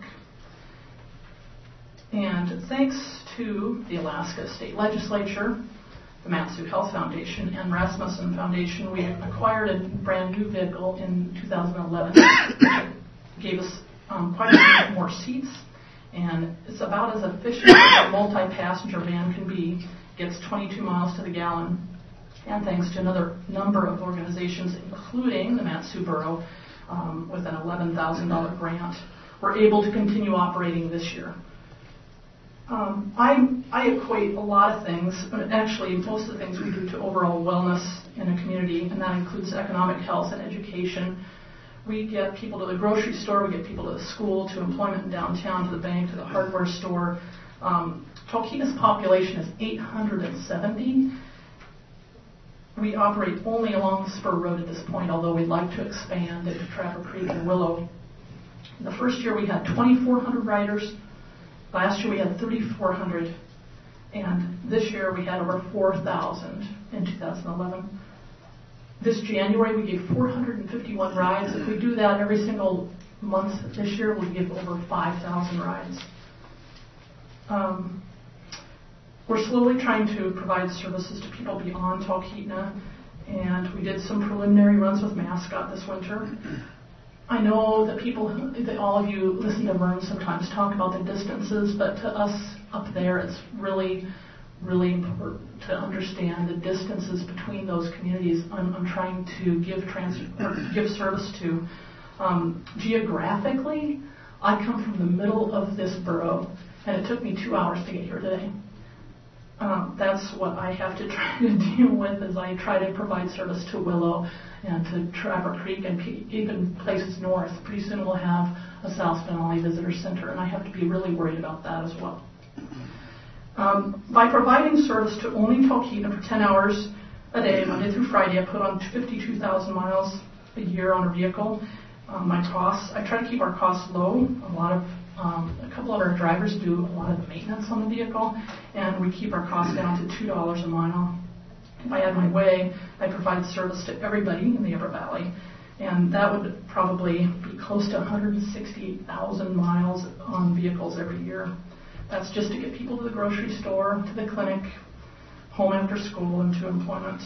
And thanks to the Alaska State Legislature, the Mat-Su Health Foundation, and Rasmussen Foundation, we acquired a brand new vehicle in 2011 that gave us quite a bit more seats. And it's about as efficient as a multi-passenger van can be. Gets 22 miles to the gallon. And thanks to another number of organizations, including the Mat-Su Borough, with an $11,000 grant, we're able to continue operating this year. I equate a lot of things, actually most of the things we do, to overall wellness in a community, and that includes economic health and education. We get people to the grocery store, we get people to the school, to employment in downtown, to the bank, to the hardware store. Talkeetna's population is 870. We operate only along the Spur Road at this point, although we'd like to expand into Trapper Creek and Willow. The first year we had 2,400 riders. Last year we had 3,400. And this year we had over 4,000 in 2011. This January, we gave 451 rides. If we do that every single month this year, we'll give over 5,000 rides. We're slowly trying to provide services to people beyond Talkeetna, and we did some preliminary runs with Mascot this winter. I know that all of you listen to Vern sometimes talk about the distances, but to us up there, it's really important to understand the distances between those communities I'm trying to give service to. Geographically, I come from the middle of this borough, and it took me 2 hours to get here today. That's what I have to try to deal with as I try to provide service to Willow and to Trapper Creek and even places north. Pretty soon we'll have a South Denali Visitor Center, and I have to be really worried about that as well. By providing service to only Talkeetna for 10 hours a day, Monday through Friday, I put on 52,000 miles a year on a vehicle. My costs, I try to keep our costs low. A couple of our drivers do a lot of the maintenance on the vehicle, and we keep our costs down to $2 a mile. If I had my way, I provide service to everybody in the Upper Valley, and that would probably be close to 168,000 miles on vehicles every year. That's just to get people to the grocery store, to the clinic, home after school, and to employment.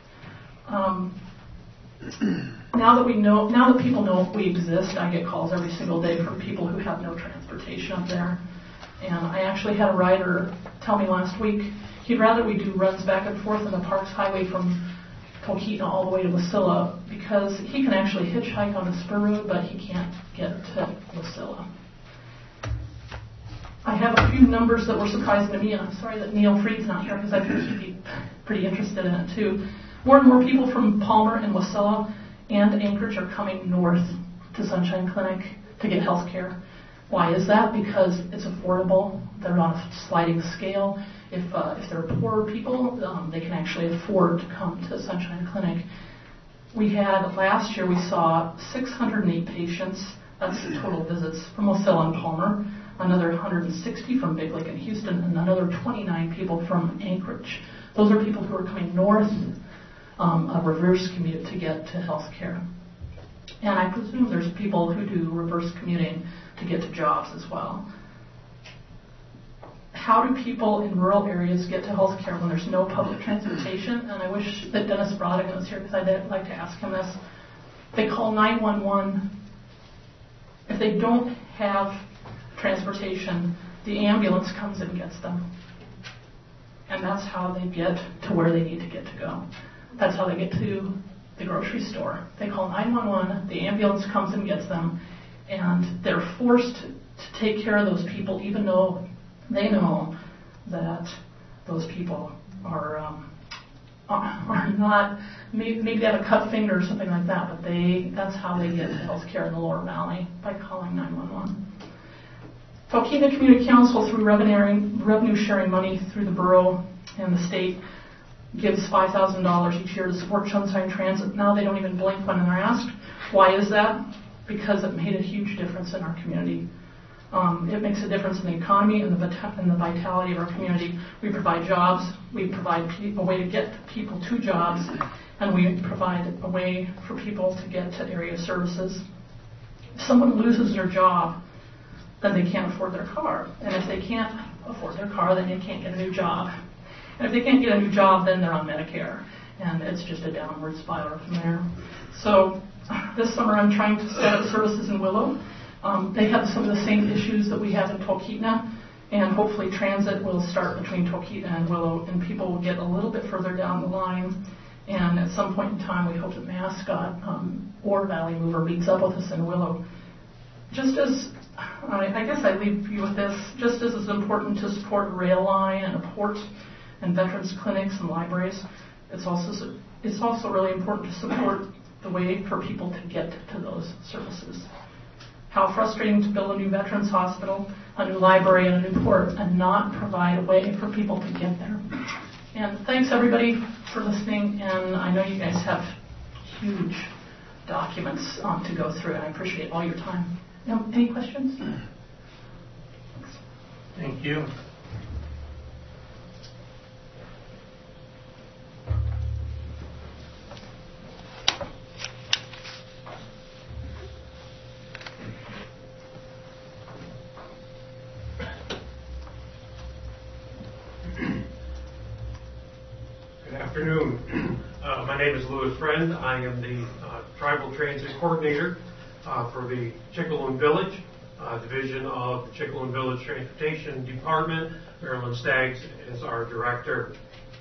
Now that people know we exist, I get calls every single day from people who have no transportation up there. And I actually had a rider tell me last week he'd rather we do runs back and forth on the Parks Highway from Talkeetna all the way to Wasilla, because he can actually hitchhike on the Spur Road, but he can't get to Wasilla. I have a few numbers that were surprising to me, and I'm sorry that Neil Freed's not here because I think he'd be pretty interested in it too. More and more people from Palmer and Wasilla and Anchorage are coming north to Sunshine Clinic to get health care. Why is that? Because it's affordable. They're on a sliding scale. If they're poorer people, they can actually afford to come to Sunshine Clinic. Last year we saw 608 patients, that's the total visits, from Wasilla and Palmer, another 160 from Big Lake and Houston, and another 29 people from Anchorage. Those are people who are coming north, a reverse commute to get to health care. And I presume there's people who do reverse commuting to get to jobs as well. How do people in rural areas get to health care when there's no public transportation? And I wish that Dennis Brodigan was here because I'd like to ask him this. They call 911. If they don't have transportation, the ambulance comes and gets them. And that's how they get to where they need to get to go. That's how they get to the grocery store. They call 911, the ambulance comes and gets them, and they're forced to take care of those people even though they know that those people are not, maybe they have a cut finger or something like that, but that's how they get health care in the Lower Valley, by calling 911. Talkeetna Community Council, through revenue sharing money through the borough and the state, gives $5,000 each year to support Sunshine Transit. Now they don't even blink when they're asked. Why is that? Because it made a huge difference in our community. It makes a difference in the economy and the vitality of our community. We provide jobs, we provide a way to get people to jobs, and we provide a way for people to get to area services. If someone loses their job, then they can't afford their car. And if they can't afford their car, then they can't get a new job. And if they can't get a new job, then they're on Medicare. And it's just a downward spiral from there. So this summer I'm trying to set up services in Willow. They have some of the same issues that we have in Talkeetna, and hopefully transit will start between Talkeetna and Willow, and people will get a little bit further down the line. And at some point in time, we hope that Mascot or Valley Mover meets up with us in Willow. Just as, I guess I leave you with this, just as it's important to support a rail line and a port and veterans clinics and libraries, it's also really important to support the way for people to get to those services. How frustrating to build a new veterans hospital, a new library, and a new port, and not provide a way for people to get there. And thanks everybody for listening, and I know you guys have huge documents to go through, and I appreciate all your time. Any questions? Thank you. Good afternoon. My name is Louis Friend. I am the Tribal Transit Coordinator for the Chickaloon Village Division of the Chickaloon Village Transportation Department. Marilyn Staggs is our Director.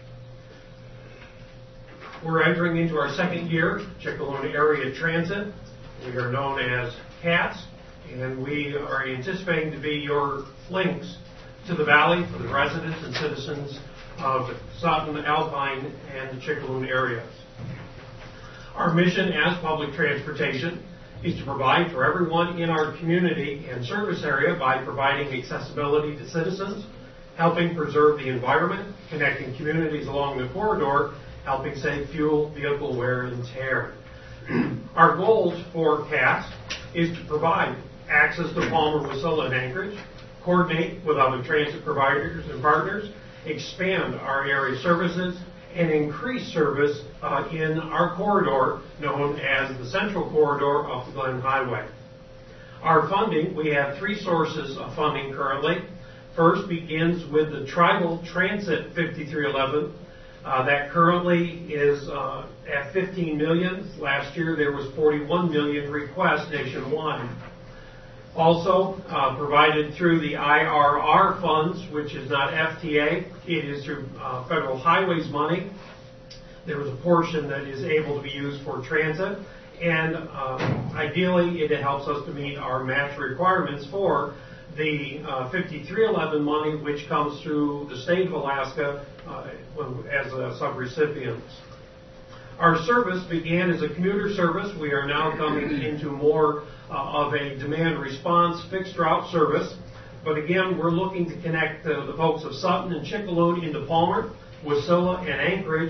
We're entering into our second year, Chickaloon Area Transit. We are known as CATS, and we are anticipating to be your links to the Valley for the residents and citizens of Sutton, Alpine, and the Chickaloon areas. Our mission as public transportation is to provide for everyone in our community and service area by providing accessibility to citizens, helping preserve the environment, connecting communities along the corridor, helping save fuel, vehicle wear, and tear. Our goals for CATS is to provide access to Palmer, Wasilla, and Anchorage, coordinate with other transit providers and partners, expand our area services, and increase service in our corridor known as the Central Corridor of the Glen Highway. Our funding, we have three sources of funding currently. First begins with the Tribal Transit 5311. That currently is at $15 million. Last year there was $41 million requests nationwide. Also provided through the IRR funds, which is not FTA. It is through federal highways money. There is a portion that is able to be used for transit, and ideally it helps us to meet our match requirements for the 5311 money, which comes through the state of Alaska as subrecipients. Our service began as a commuter service. We are now coming into more of a demand response fixed route service. But again, we're looking to connect the folks of Sutton and Chickaloon into Palmer, Wasilla, and Anchorage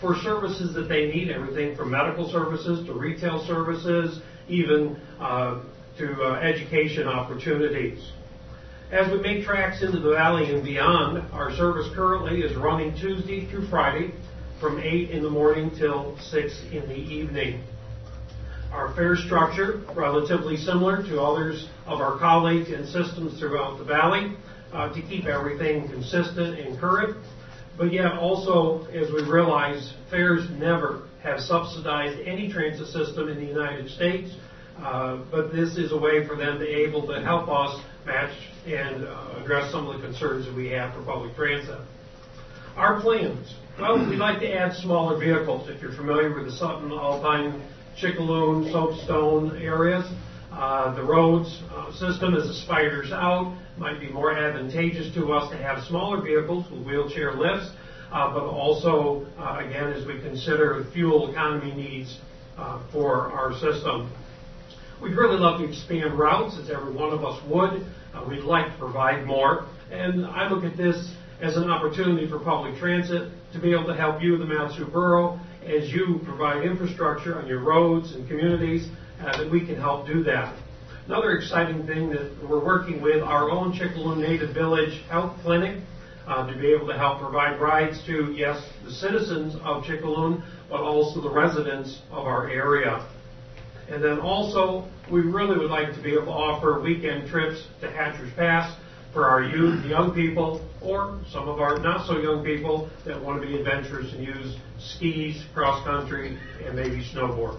for services that they need, everything from medical services to retail services, even to education opportunities. As we make tracks into the valley and beyond, our service currently is running Tuesday through Friday from 8 in the morning till 6 in the evening. Our fare structure, relatively similar to others of our colleagues and systems throughout the valley, to keep everything consistent and current. But yet also, as we realize, fares never have subsidized any transit system in the United States, but this is a way for them to be able to help us match and address some of the concerns that we have for public transit. Our plans. Well, we'd like to add smaller vehicles. If you're familiar with the Sutton, Alpine, Chickaloon, Soapstone areas, the roads system as it spiders out might be more advantageous to us to have smaller vehicles with wheelchair lifts, but also, again, as we consider fuel economy needs for our system. We'd really love to expand routes, as every one of us would. We'd like to provide more. And I look at this as an opportunity for public transit to be able to help you, the Mat-Su Borough, as you provide infrastructure on your roads and communities, that we can help do that. Another exciting thing that we're working with our own Chickaloon Native Village Health Clinic to be able to help provide rides to, yes, the citizens of Chickaloon, but also the residents of our area. And then also, we really would like to be able to offer weekend trips to Hatcher's Pass for our youth, young people, or some of our not so young people that want to be adventurous and use skis, cross country, and maybe snowboards.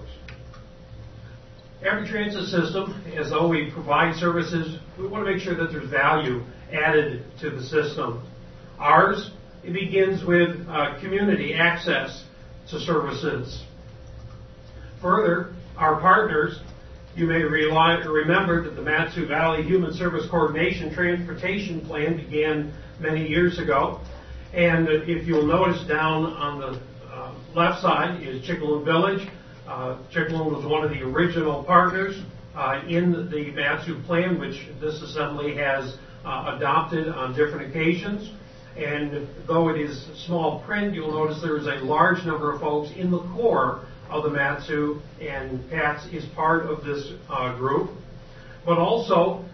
Every transit system, as though we provide services, we want to make sure that there's value added to the system. Ours, it begins with community access to services. Further, our partners, you may remember that the Mat-Su Valley Human Service Coordination Transportation Plan began many years ago. And if you'll notice down on the left side is Chickaloon Village. Chickaloon was one of the original partners in the Mat-Su plan, which this assembly has adopted on different occasions. And though it is small print, you'll notice there is a large number of folks in the core of the Mat-Su, and PATS is part of this group. But also,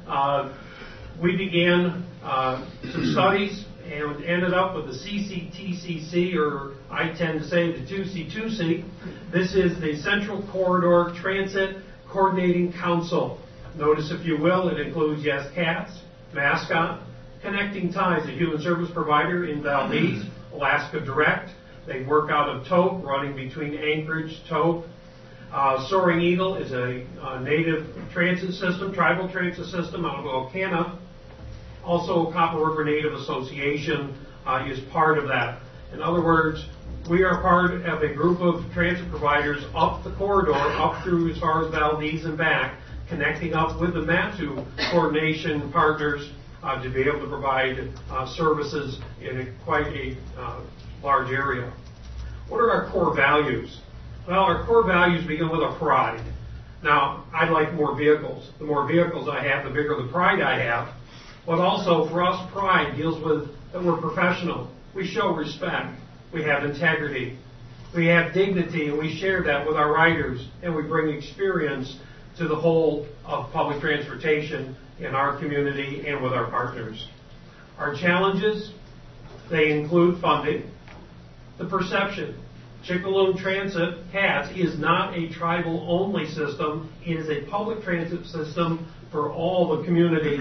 we began some studies and ended up with the CCTCC, or I tend to say the 2C2C. This is the Central Corridor Transit Coordinating Council. Notice, if you will, it includes, yes, CATS, Mascot, Connecting Ties, a human service provider in Valdez, Alaska Direct. They work out of Tope, running between Anchorage, Tope. Soaring Eagle is a native transit system, tribal transit system out of Elkanah. Also, Copper River Native Association is part of that. In other words, we are part of a group of transit providers up the corridor, up through as far as Valdez and back, connecting up with the Mat-Su coordination partners to be able to provide services in quite a large area. What are our core values? Well, our core values begin with a pride. Now, I'd like more vehicles. The more vehicles I have, the bigger the pride I have. But also, for us, pride deals with that we're professional. We show respect. We have integrity. We have dignity, and we share that with our riders, and we bring experience to the whole of public transportation in our community and with our partners. Our challenges, they include funding. The perception. Chickaloon Transit, CATS, is not a tribal-only system. It is a public transit system for all the community.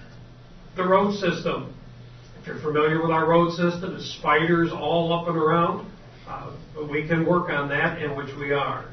The road system. If you're familiar with our road system, it's spiders all up and around. But we can work on that, and which we are.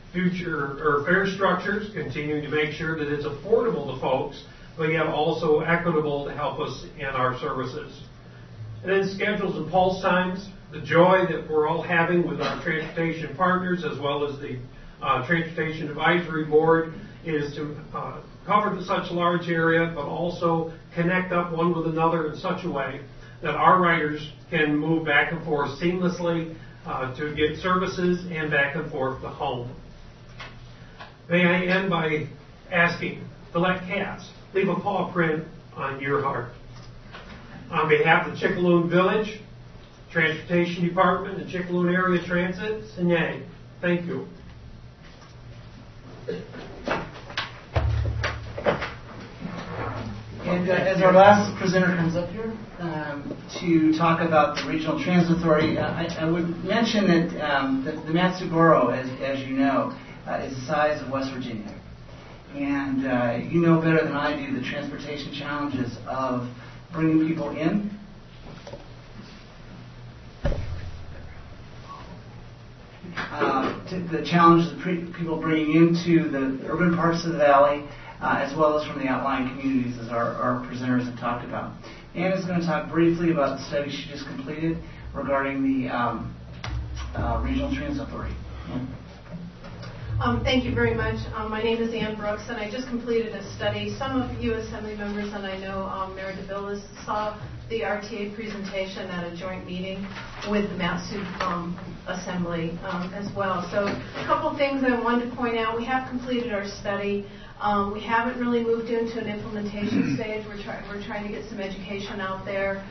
Fare structures, continuing to make sure that it's affordable to folks, but yet also equitable to help us in our services. And then schedules and pulse times. The joy that we're all having with our transportation partners, as well as the Transportation Advisory Board, is to cover such a large area, but also connect up one with another in such a way that our riders can move back and forth seamlessly to get services and back and forth to home. May I end by asking to let CATS leave a paw print on your heart. On behalf of Chickaloon Village, Transportation Department and Chickaluna Area Transit, Sinay. Thank you. And as our last presenter comes up here to talk about the Regional Transit Authority, I would mention that the Mat-Su Borough, as you know, is the size of West Virginia. And you know better than I do the transportation challenges of bringing people in. The challenges of people bringing into the urban parts of the valley, as well as from the outlying communities, as our presenters have talked about. Ann is going to talk briefly about the study she just completed regarding the Regional Transit Authority. Thank you very much. My name is Ann Brooks, and I just completed a study. Some of you Assembly members, and I know Mayor DeVillis, saw the RTA presentation at a joint meeting with the Mat-Su Assembly as well. So a couple things I wanted to point out. We have completed our study. We haven't really moved into an implementation stage. We're trying to get some education out there.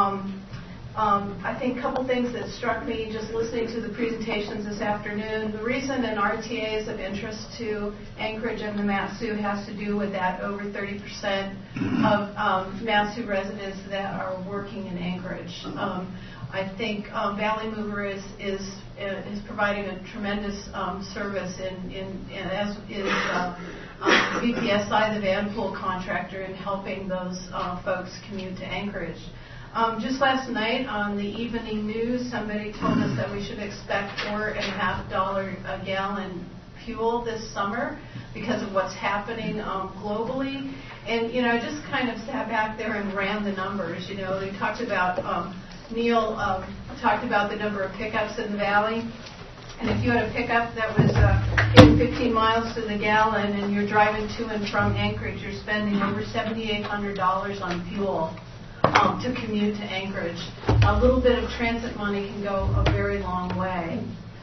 I think a couple things that struck me just listening to the presentations this afternoon. The reason an RTA is of interest to Anchorage and the Mat-Su has to do with that over 30% of Mat-Su residents that are working in Anchorage. I think Valley Mover is providing a tremendous service as is VPSI, the van pool contractor, in helping those folks commute to Anchorage. Just last night on the evening news, somebody told us that we should expect $4.50 a gallon fuel this summer because of what's happening globally. And, you know, I just kind of sat back there and ran the numbers. You know, they talked about, Neil talked about the number of pickups in the valley. And if you had a pickup that was getting 15 miles to the gallon and you're driving to and from Anchorage, you're spending over $7,800 on fuel to commute to Anchorage. A little bit of transit money can go a very long way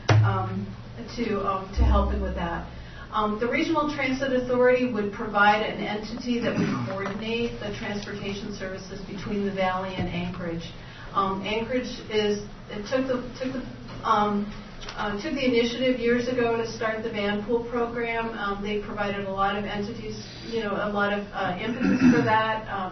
to helping with that. The Regional Transit Authority would provide an entity that would coordinate the transportation services between the Valley and Anchorage. Anchorage took the initiative years ago to start the van pool program. They provided a lot of entities, you know, a lot of impetus for that.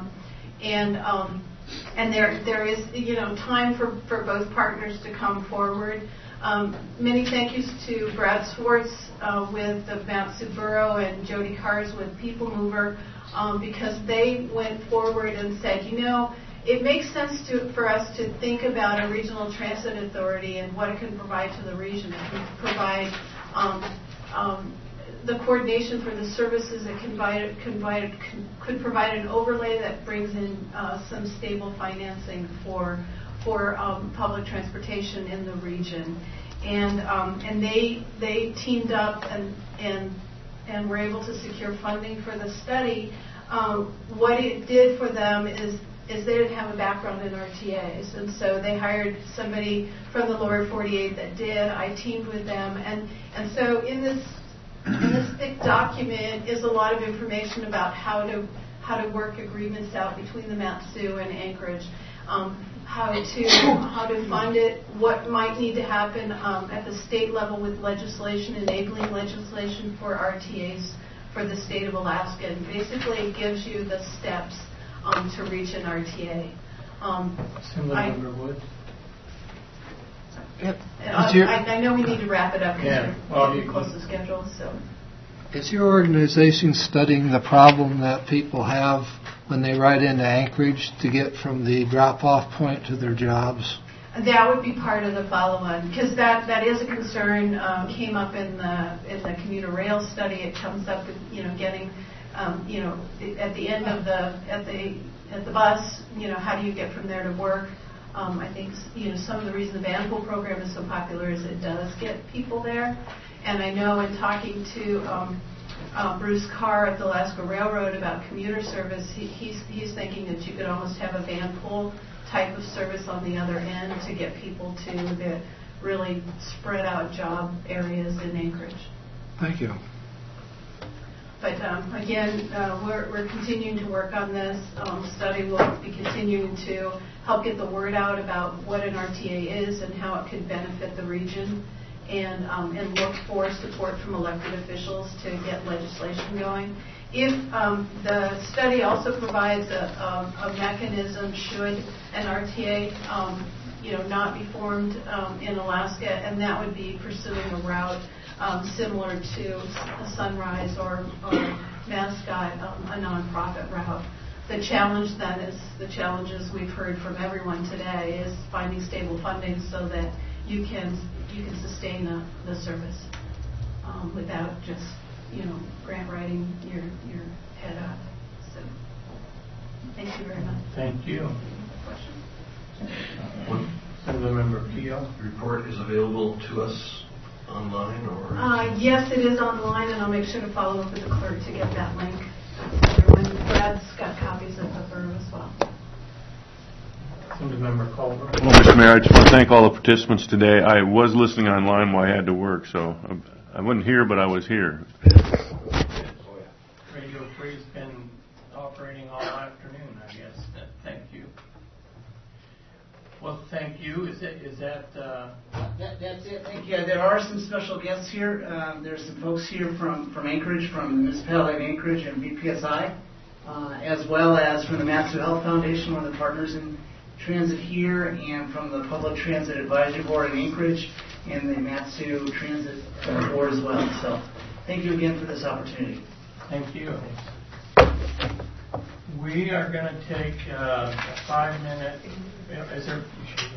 And there is, you know, time for both partners to come forward. Many thank yous to Brad Swartz with the Mat-Su Borough and Jody Cars with People Mover because they went forward and said, you know, it makes sense for us to think about a regional transit authority and what it can provide to the region. It can provide the coordination for the services. It could provide an overlay that brings in some stable financing for public transportation in the region. And they teamed up and were able to secure funding for the study. What it did for them is they didn't have a background in RTAs, and so they hired somebody from the lower 48 that did. I teamed with them, and so in this thick document is a lot of information about how to work agreements out between the Mat-Su and Anchorage, how to fund it, what might need to happen at the state level with legislation, enabling legislation for RTAs for the state of Alaska, and basically it gives you the steps to reach an RTA. Assemblymember Wood. Yep. I know we need to wrap it up because we're getting close to schedule. So, is your organization studying the problem that people have when they ride into Anchorage to get from the drop-off point to their jobs? That would be part of the follow-on because that is a concern. Came up in the commuter rail study. It comes up with getting. At the end of the bus, how do you get from there to work? I think, some of the reason the van pool program is so popular is it does get people there. And I know in talking to Bruce Carr at the Alaska Railroad about commuter service, he's thinking that you could almost have a van pool type of service on the other end to get people to the really spread out job areas in Anchorage. Thank you. But But again, we're continuing to work on this. Study will be continuing to help get the word out about what an RTA is and how it could benefit the region, and look for support from elected officials to get legislation going. If the study also provides a mechanism should an RTA not be formed in Alaska, and that would be pursuing a route similar to a Sunrise or Mascot, a nonprofit route. The challenge then is the challenges we've heard from everyone today is finding stable funding so that you can sustain the service without just grant writing your head up. So thank you very much. Thank you. Questions? Member Keogh. The report is available to us online, or? Yes, it is online, and I'll make sure to follow up with the clerk to get that link. Everyone, Brad's got copies of the borough as well. Member Culver. Well, Mr. Mayor, I just want to thank all the participants today. I was listening online while I had to work, so I wasn't here, but I was here. Radio Free's been operating all afternoon, I guess. Thank you. Well, thank you. Is that? That's it. Thank you. There are some special guests here. There's some folks here from Anchorage, from the municipality of Anchorage and BPSI, as well as from the Mat-Su Health Foundation, one of the partners in transit here, and from the Public Transit Advisory Board in Anchorage and the Mat-Su Transit Board as well. So thank you again for this opportunity. Thank you. We are going to take a 5-minute. Is there?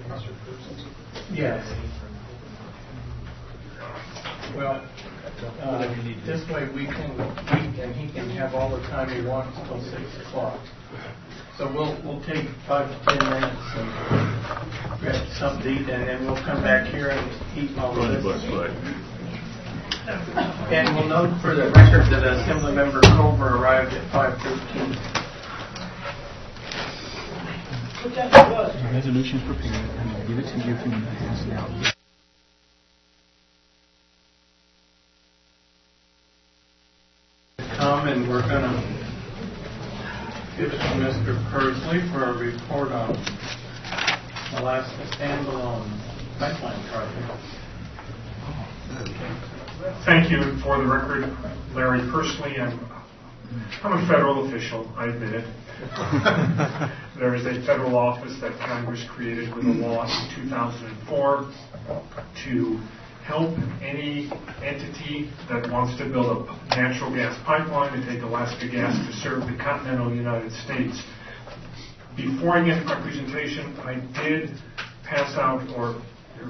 Yes. Well, this way we can he can have all the time he wants until 6 o'clock. So we'll take 5 to 10 minutes and grab something to eat, and then we'll come back here and eat all of this. And we'll note for the record that Assemblymember Culver arrived at 5:13. The resolution's prepared, and I'll give it to you if you want to pass it out. Come, and we're going to give it to Mr. Pursley for a report on Alaska standalone pipeline project. Thank you. For the record, Larry Pursley. I'm a federal official, I admit it. There is a federal office that Congress created with a law in 2004 to help any entity that wants to build a natural gas pipeline to take Alaska gas to serve the continental United States. Before I get to my presentation, I did pass out, or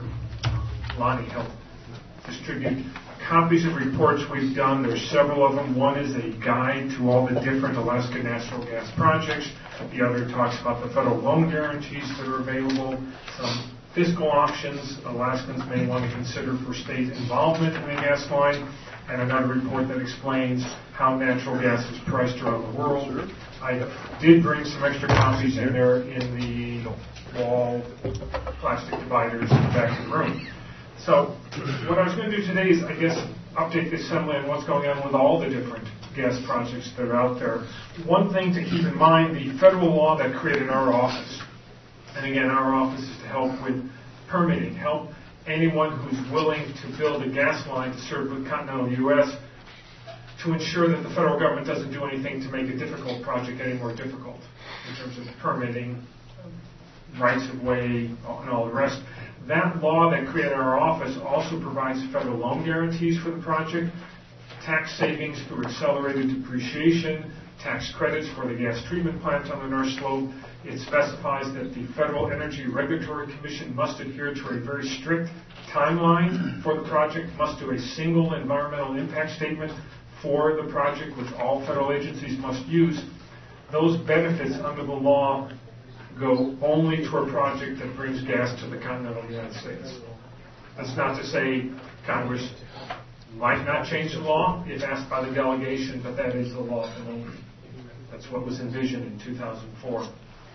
Lonnie helped distribute copies of reports we've done. There's several of them. One is a guide to all the different Alaska natural gas projects. The other talks about the federal loan guarantees that are available, some fiscal options Alaskans may want to consider for state involvement in a gas line, and another report that explains how natural gas is priced around the world. I did bring some extra copies in there in the wall plastic dividers in the back of the room. So what I was going to do today is, I guess, update the Assembly on what's going on with all the different gas projects that are out there. One thing to keep in mind, the federal law that created our office, and again, our office is to help with permitting, help anyone who's willing to build a gas line to serve the continental U.S., to ensure that the federal government doesn't do anything to make a difficult project any more difficult in terms of permitting, rights of way, and all the rest. That law that created our office also provides federal loan guarantees for the project, tax savings through accelerated depreciation, tax credits for the gas treatment plant on the North Slope. It specifies that the Federal Energy Regulatory Commission must adhere to a very strict timeline for the project, must do a single environmental impact statement for the project, which all federal agencies must use. Those benefits under the law go only to a project that brings gas to the continental United States. That's not to say Congress might not change the law if asked by the delegation, but that is the law at the moment. That's what was envisioned in 2004.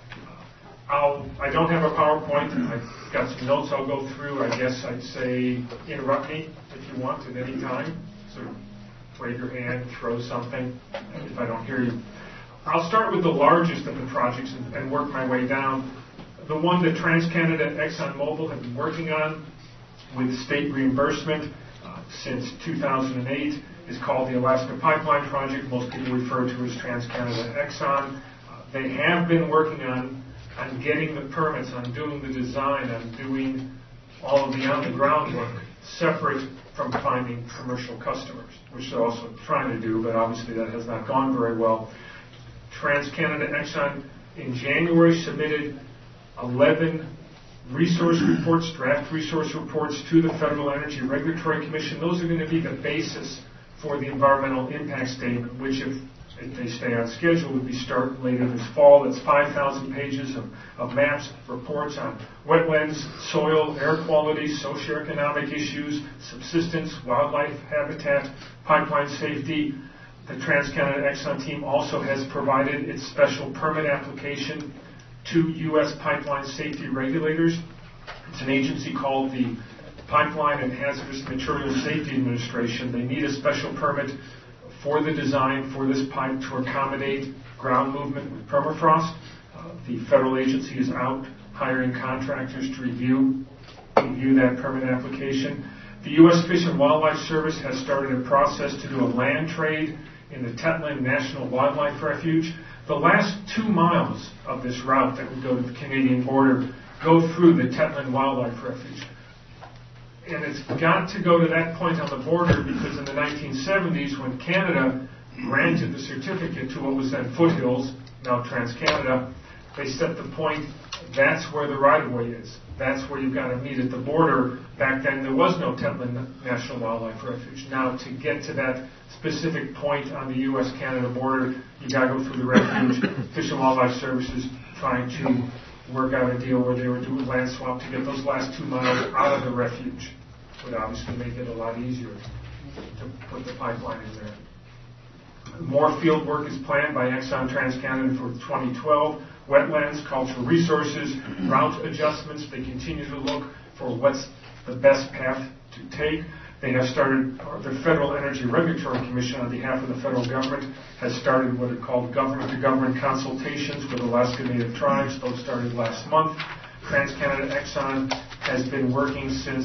I don't have a PowerPoint. I've got some notes I'll go through. I guess I'd say interrupt me if you want at any time. So wave your hand, throw something if I don't hear you. I'll start with the largest of the projects and work my way down. The one that TransCanada and ExxonMobil have been working on with state reimbursement since 2008 is called the Alaska Pipeline Project. Most people refer to as TransCanada Exxon. They have been working on getting the permits, on doing the design, on doing all of the on-the-ground work separate from finding commercial customers, which they're also trying to do, but obviously that has not gone very well. TransCanada Exxon in January submitted 11 resource reports, draft resource reports to the Federal Energy Regulatory Commission. Those are going to be the basis for the environmental impact statement, which if they stay on schedule would be start later this fall. It's 5,000 pages of maps, reports on wetlands, soil, air quality, socioeconomic issues, subsistence, wildlife habitat, pipeline safety. The TransCanada Exxon team also has provided its special permit application to U.S. pipeline safety regulators. It's an agency called the Pipeline and Hazardous Materials Safety Administration. They need a special permit for the design for this pipe to accommodate ground movement with permafrost. The federal agency is out hiring contractors to review that permit application. The U.S. Fish and Wildlife Service has started a process to do a land trade in the Tetlin National Wildlife Refuge. The last 2 miles of this route that would go to the Canadian border go through the Tetlin Wildlife Refuge. And it's got to go to that point on the border because in the 1970s, when Canada granted the certificate to what was then Foothills, now TransCanada, they set the point, that's where the right-of-way is. That's where you've got to meet at the border. Back then, there was no Tetlin National Wildlife Refuge. Now, to get to that specific point on the U.S.-Canada border, you got to go through the refuge. Fish and Wildlife Services trying to work out a deal where they were doing land swap to get those last 2 miles out of the refuge. Would obviously make it a lot easier to put the pipeline in there. More field work is planned by Exxon TransCanada for 2012. Wetlands, cultural resources, route adjustments. They continue to look for what's the best path to take. They have started, the Federal Energy Regulatory Commission on behalf of the federal government has started what are called government-to-government consultations with Alaska Native tribes. Those started last month. TransCanada Exxon has been working since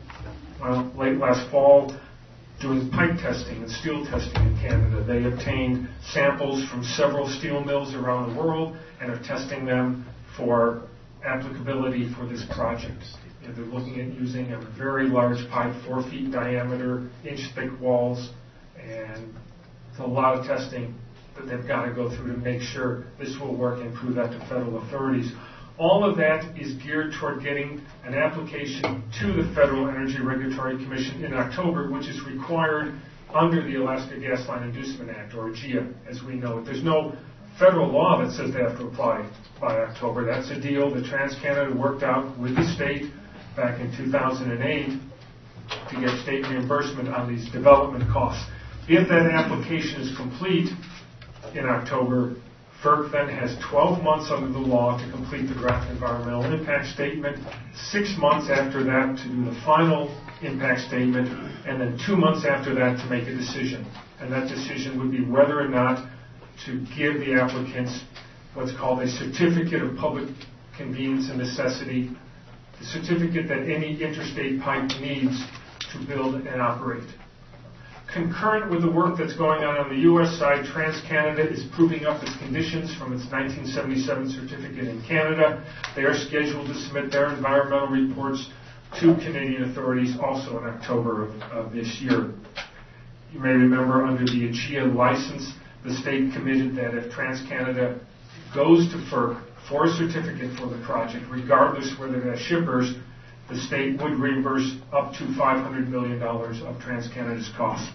late last fall doing pipe testing and steel testing in Canada. They obtained samples from several steel mills around the world and are testing them for applicability for this project. They're looking at using a very large pipe, 4 feet diameter, inch-thick walls, and it's a lot of testing that they've got to go through to make sure this will work and prove that to federal authorities. All of that is geared toward getting an application to the Federal Energy Regulatory Commission in October, which is required under the Alaska Gasline Inducement Act, or AGIA, as we know it. There's no federal law that says they have to apply by October. That's a deal that TransCanada worked out with the state back in 2008 to get state reimbursement on these development costs. If that application is complete in October, FERC then has 12 months under the law to complete the draft environmental impact statement, 6 months after that to do the final impact statement, and then 2 months after that to make a decision. And that decision would be whether or not to give the applicants what's called a certificate of public convenience and necessity, the certificate that any interstate pipe needs to build and operate. Concurrent with the work that's going on the U.S. side, TransCanada is proving up its conditions from its 1977 certificate in Canada. They are scheduled to submit their environmental reports to Canadian authorities also in October of this year. You may remember under the AGIA license, the state committed that if TransCanada goes to FERC for a certificate for the project, regardless whether they're shippers, the state would reimburse up to $500 million of TransCanada's costs.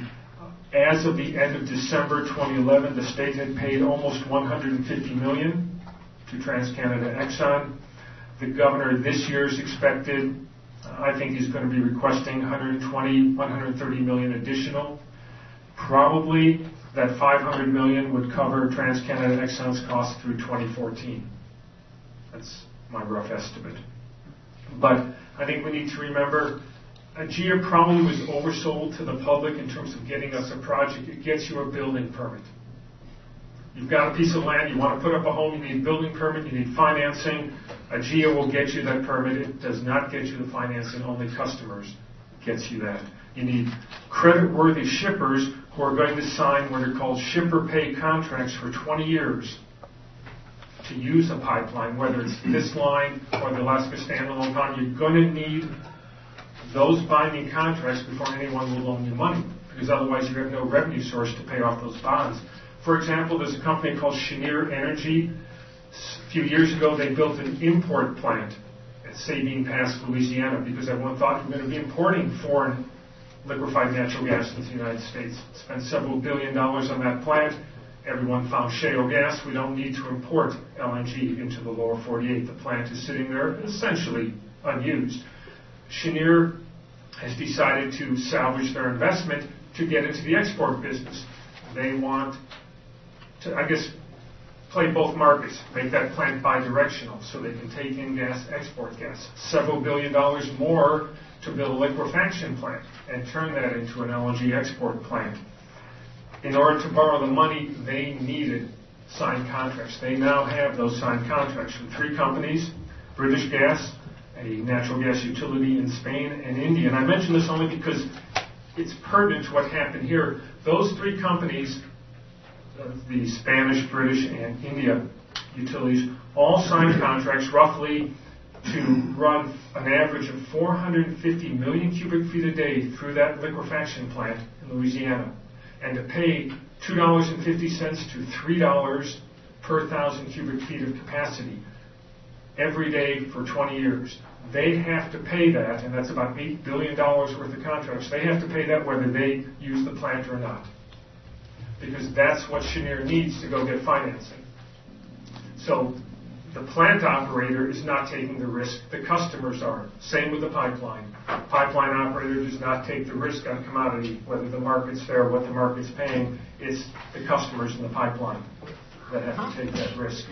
As of the end of December 2011, the state had paid almost $150 million to TransCanada Exxon. The governor this year is expected, I think he's going to be requesting $130 million additional. Probably that $500 million would cover TransCanada Exxon's costs through 2014. That's my rough estimate. But I think we need to remember AGEA probably was oversold to the public in terms of getting us a project. It gets you a building permit. You've got a piece of land, you want to put up a home, you need a building permit, you need financing. AGEA will get you that permit. It does not get you the financing, only customers gets you that. You need credit-worthy shippers who are going to sign what are called shipper pay contracts for 20 years to use a pipeline, whether it's this line or the Alaska Standalone Pipeline. You're going to need those binding contracts before anyone will loan you money, because otherwise you have no revenue source to pay off those bonds. For example, there's a company called Cheniere Energy. A few years ago, they built an import plant at Sabine Pass, Louisiana, because everyone thought we were going to be importing foreign liquefied natural gas into the United States. Spent several $1 billion on that plant. Everyone found shale gas. We don't need to import LNG into the lower 48. The plant is sitting there essentially unused. Cheniere has decided to salvage their investment to get into the export business. They want to, I guess, play both markets, make that plant bi-directional so they can take in gas, export gas. Several $1 billion more to build a liquefaction plant and turn that into an LNG export plant. In order to borrow the money, they needed signed contracts. They now have those signed contracts from 3 companies: British Gas, a natural gas utility in Spain, and India. And I mention this only because it's pertinent to what happened here. Those 3 companies, the Spanish, British, and India utilities, all signed contracts roughly to run an average of 450 million cubic feet a day through that liquefaction plant in Louisiana, and to pay $2.50 to $3 per 1,000 cubic feet of capacity every day for 20 years. They have to pay that, and that's about $8 billion worth of contracts. They have to pay that whether they use the plant or not, because that's what Cheniere needs to go get financing. So the plant operator is not taking the risk. The customers are. Same with the pipeline. Pipeline operator does not take the risk on commodity, whether the market's fair, what the market's paying. It's the customers in the pipeline that have to take that risk.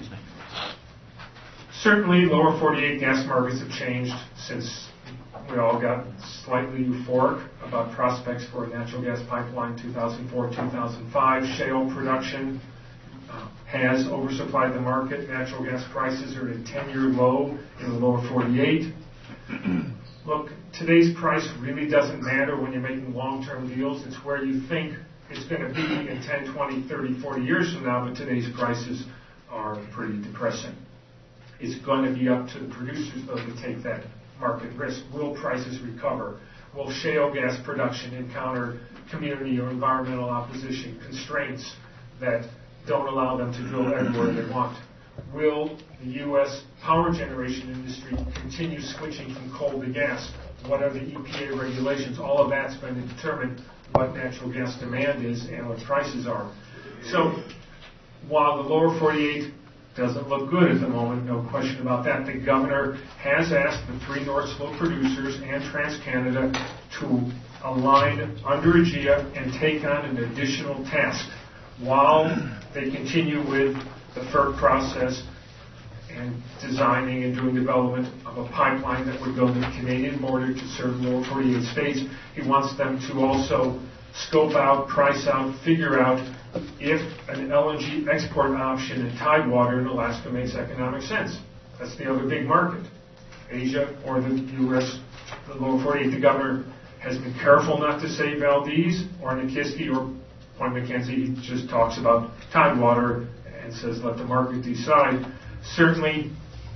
Certainly, lower 48 gas markets have changed since we all got slightly euphoric about prospects for a natural gas pipeline 2004-2005. Shale production has oversupplied the market. Natural gas prices are at a 10-year low in the lower 48. Look, today's price really doesn't matter when you're making long-term deals. It's where you think it's going to be in 10, 20, 30, 40 years from now, but today's prices are pretty depressing. It's going to be up to the producers, though, to take that market risk. Will prices recover? Will shale gas production encounter community or environmental opposition, constraints that don't allow them to drill everywhere they want? Will the U.S. power generation industry continue switching from coal to gas? What are the EPA regulations? All of that's going to determine what natural gas demand is and what prices are. So while the lower 48 doesn't look good at the moment, no question about that, the governor has asked the 3 North Slope producers and TransCanada to align under AGEA and take on an additional task while they continue with the FERC process and designing and doing development of a pipeline that would go to the Canadian border to serve the lower 48 states. He wants them to also scope out, price out, figure out if an LNG export option in Tidewater in Alaska makes economic sense. That's the other big market, Asia or the U.S., the lower 48. The governor has been careful not to say Valdez or Nikiski or Point McKenzie. He just talks about Tidewater and says let the market decide. Certainly,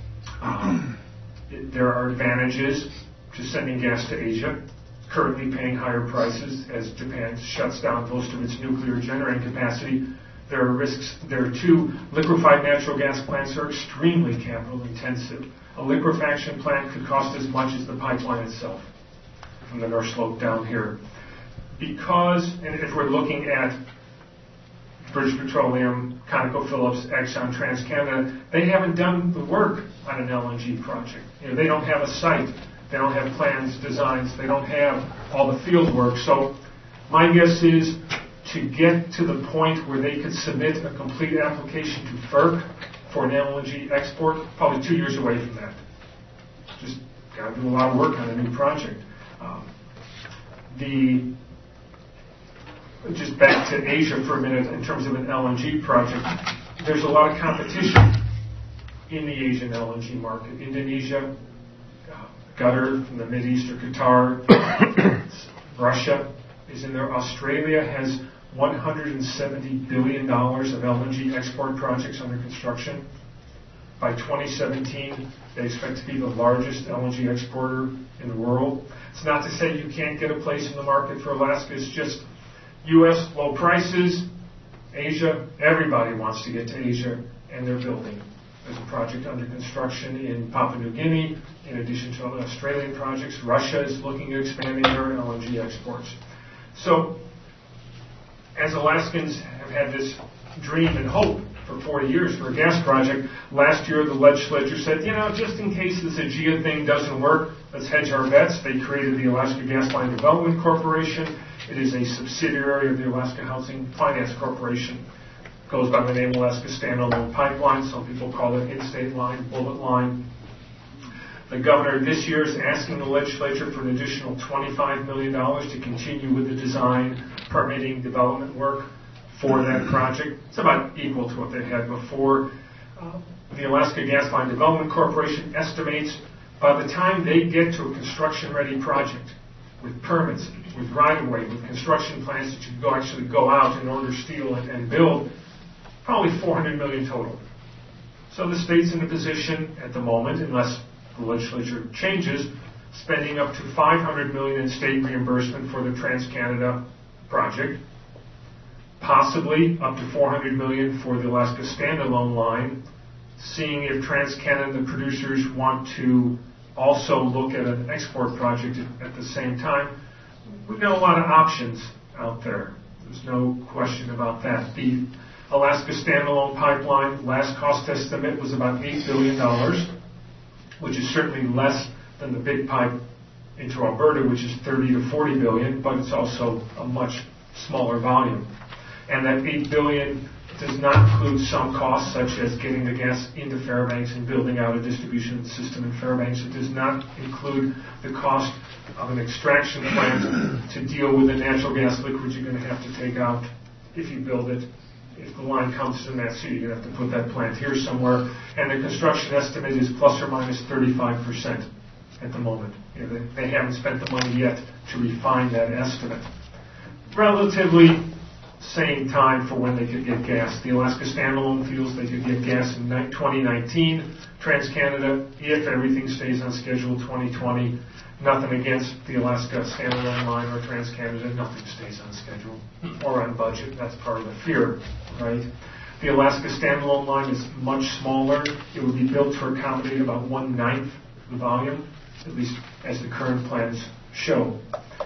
there are advantages to sending gas to Asia, currently paying higher prices as Japan shuts down most of its nuclear generating capacity. There are risks there too. Liquefied natural gas plants are extremely capital intensive. A liquefaction plant could cost as much as the pipeline itself from the North Slope down here. Because, and if we're looking at British Petroleum, ConocoPhillips, Exxon, TransCanada, they haven't done the work on an LNG project. They don't have a site. They don't have plans, designs. They don't have all the field work. So my guess is to get to the point where they could submit a complete application to FERC for an LNG export, probably 2 years away from that. Just got to do a lot of work on a new project. Just back to Asia for a minute in terms of an LNG project, there's a lot of competition in the Asian LNG market. Indonesia, Qatar from the Mideast or Qatar, Russia is in there. Australia has $170 billion of LNG export projects under construction. By 2017, they expect to be the largest LNG exporter in the world. It's not to say you can't get a place in the market for Alaska. It's just U.S. low prices, Asia, everybody wants to get to Asia, and they're building. There's a project under construction in Papua New Guinea, in addition to Australian projects. Russia is looking at expanding their LNG exports. So, as Alaskans have had this dream and hope for 40 years for a gas project, last year the legislature said, just in case this AGEA thing doesn't work, let's hedge our bets. They created the Alaska Gas Line Development Corporation. It is a subsidiary of the Alaska Housing Finance Corporation. It goes by the name Alaska Standalone Pipeline. Some people call it in-state line, bullet line. The governor this year is asking the legislature for an additional $25 million to continue with the design, permitting, development work for that project. It's about equal to what they had before. The Alaska Gas Line Development Corporation estimates by the time they get to a construction-ready project with permits, with right-of-way, with construction plans that you can actually go out and order steel and build, probably $400 million total. So the state's in a position at the moment, unless the legislature changes, spending up to $500 million in state reimbursement for the TransCanada project, possibly up to $400 million for the Alaska Standalone line, seeing if TransCanada, the producers, want to also look at an export project at the same time. We've got a lot of options out there. There's no question about that. The Alaska Standalone Pipeline, last cost estimate was about $8 billion, which is certainly less than the big pipe into Alberta, which is $30 to $40 billion, but it's also a much smaller volume. And that $8 billion does not include some costs, such as getting the gas into Fairbanks and building out a distribution system in Fairbanks. It does not include the cost of an extraction plant to deal with the natural gas liquids you're going to have to take out if you build it. If the line comes in that city, you're going to have to put that plant here somewhere. And the construction estimate is plus or minus 35% at the moment. They haven't spent the money yet to refine that estimate. Relatively same time for when they could get gas. The Alaska Standalone feels they could get gas in 2019. TransCanada, if everything stays on schedule, 2020. Nothing against the Alaska Standalone line or TransCanada. Nothing stays on schedule or on budget. That's part of the fear, right? The Alaska Standalone line is much smaller. It would be built to accommodate about 1/9 the volume, at least as the current plans show.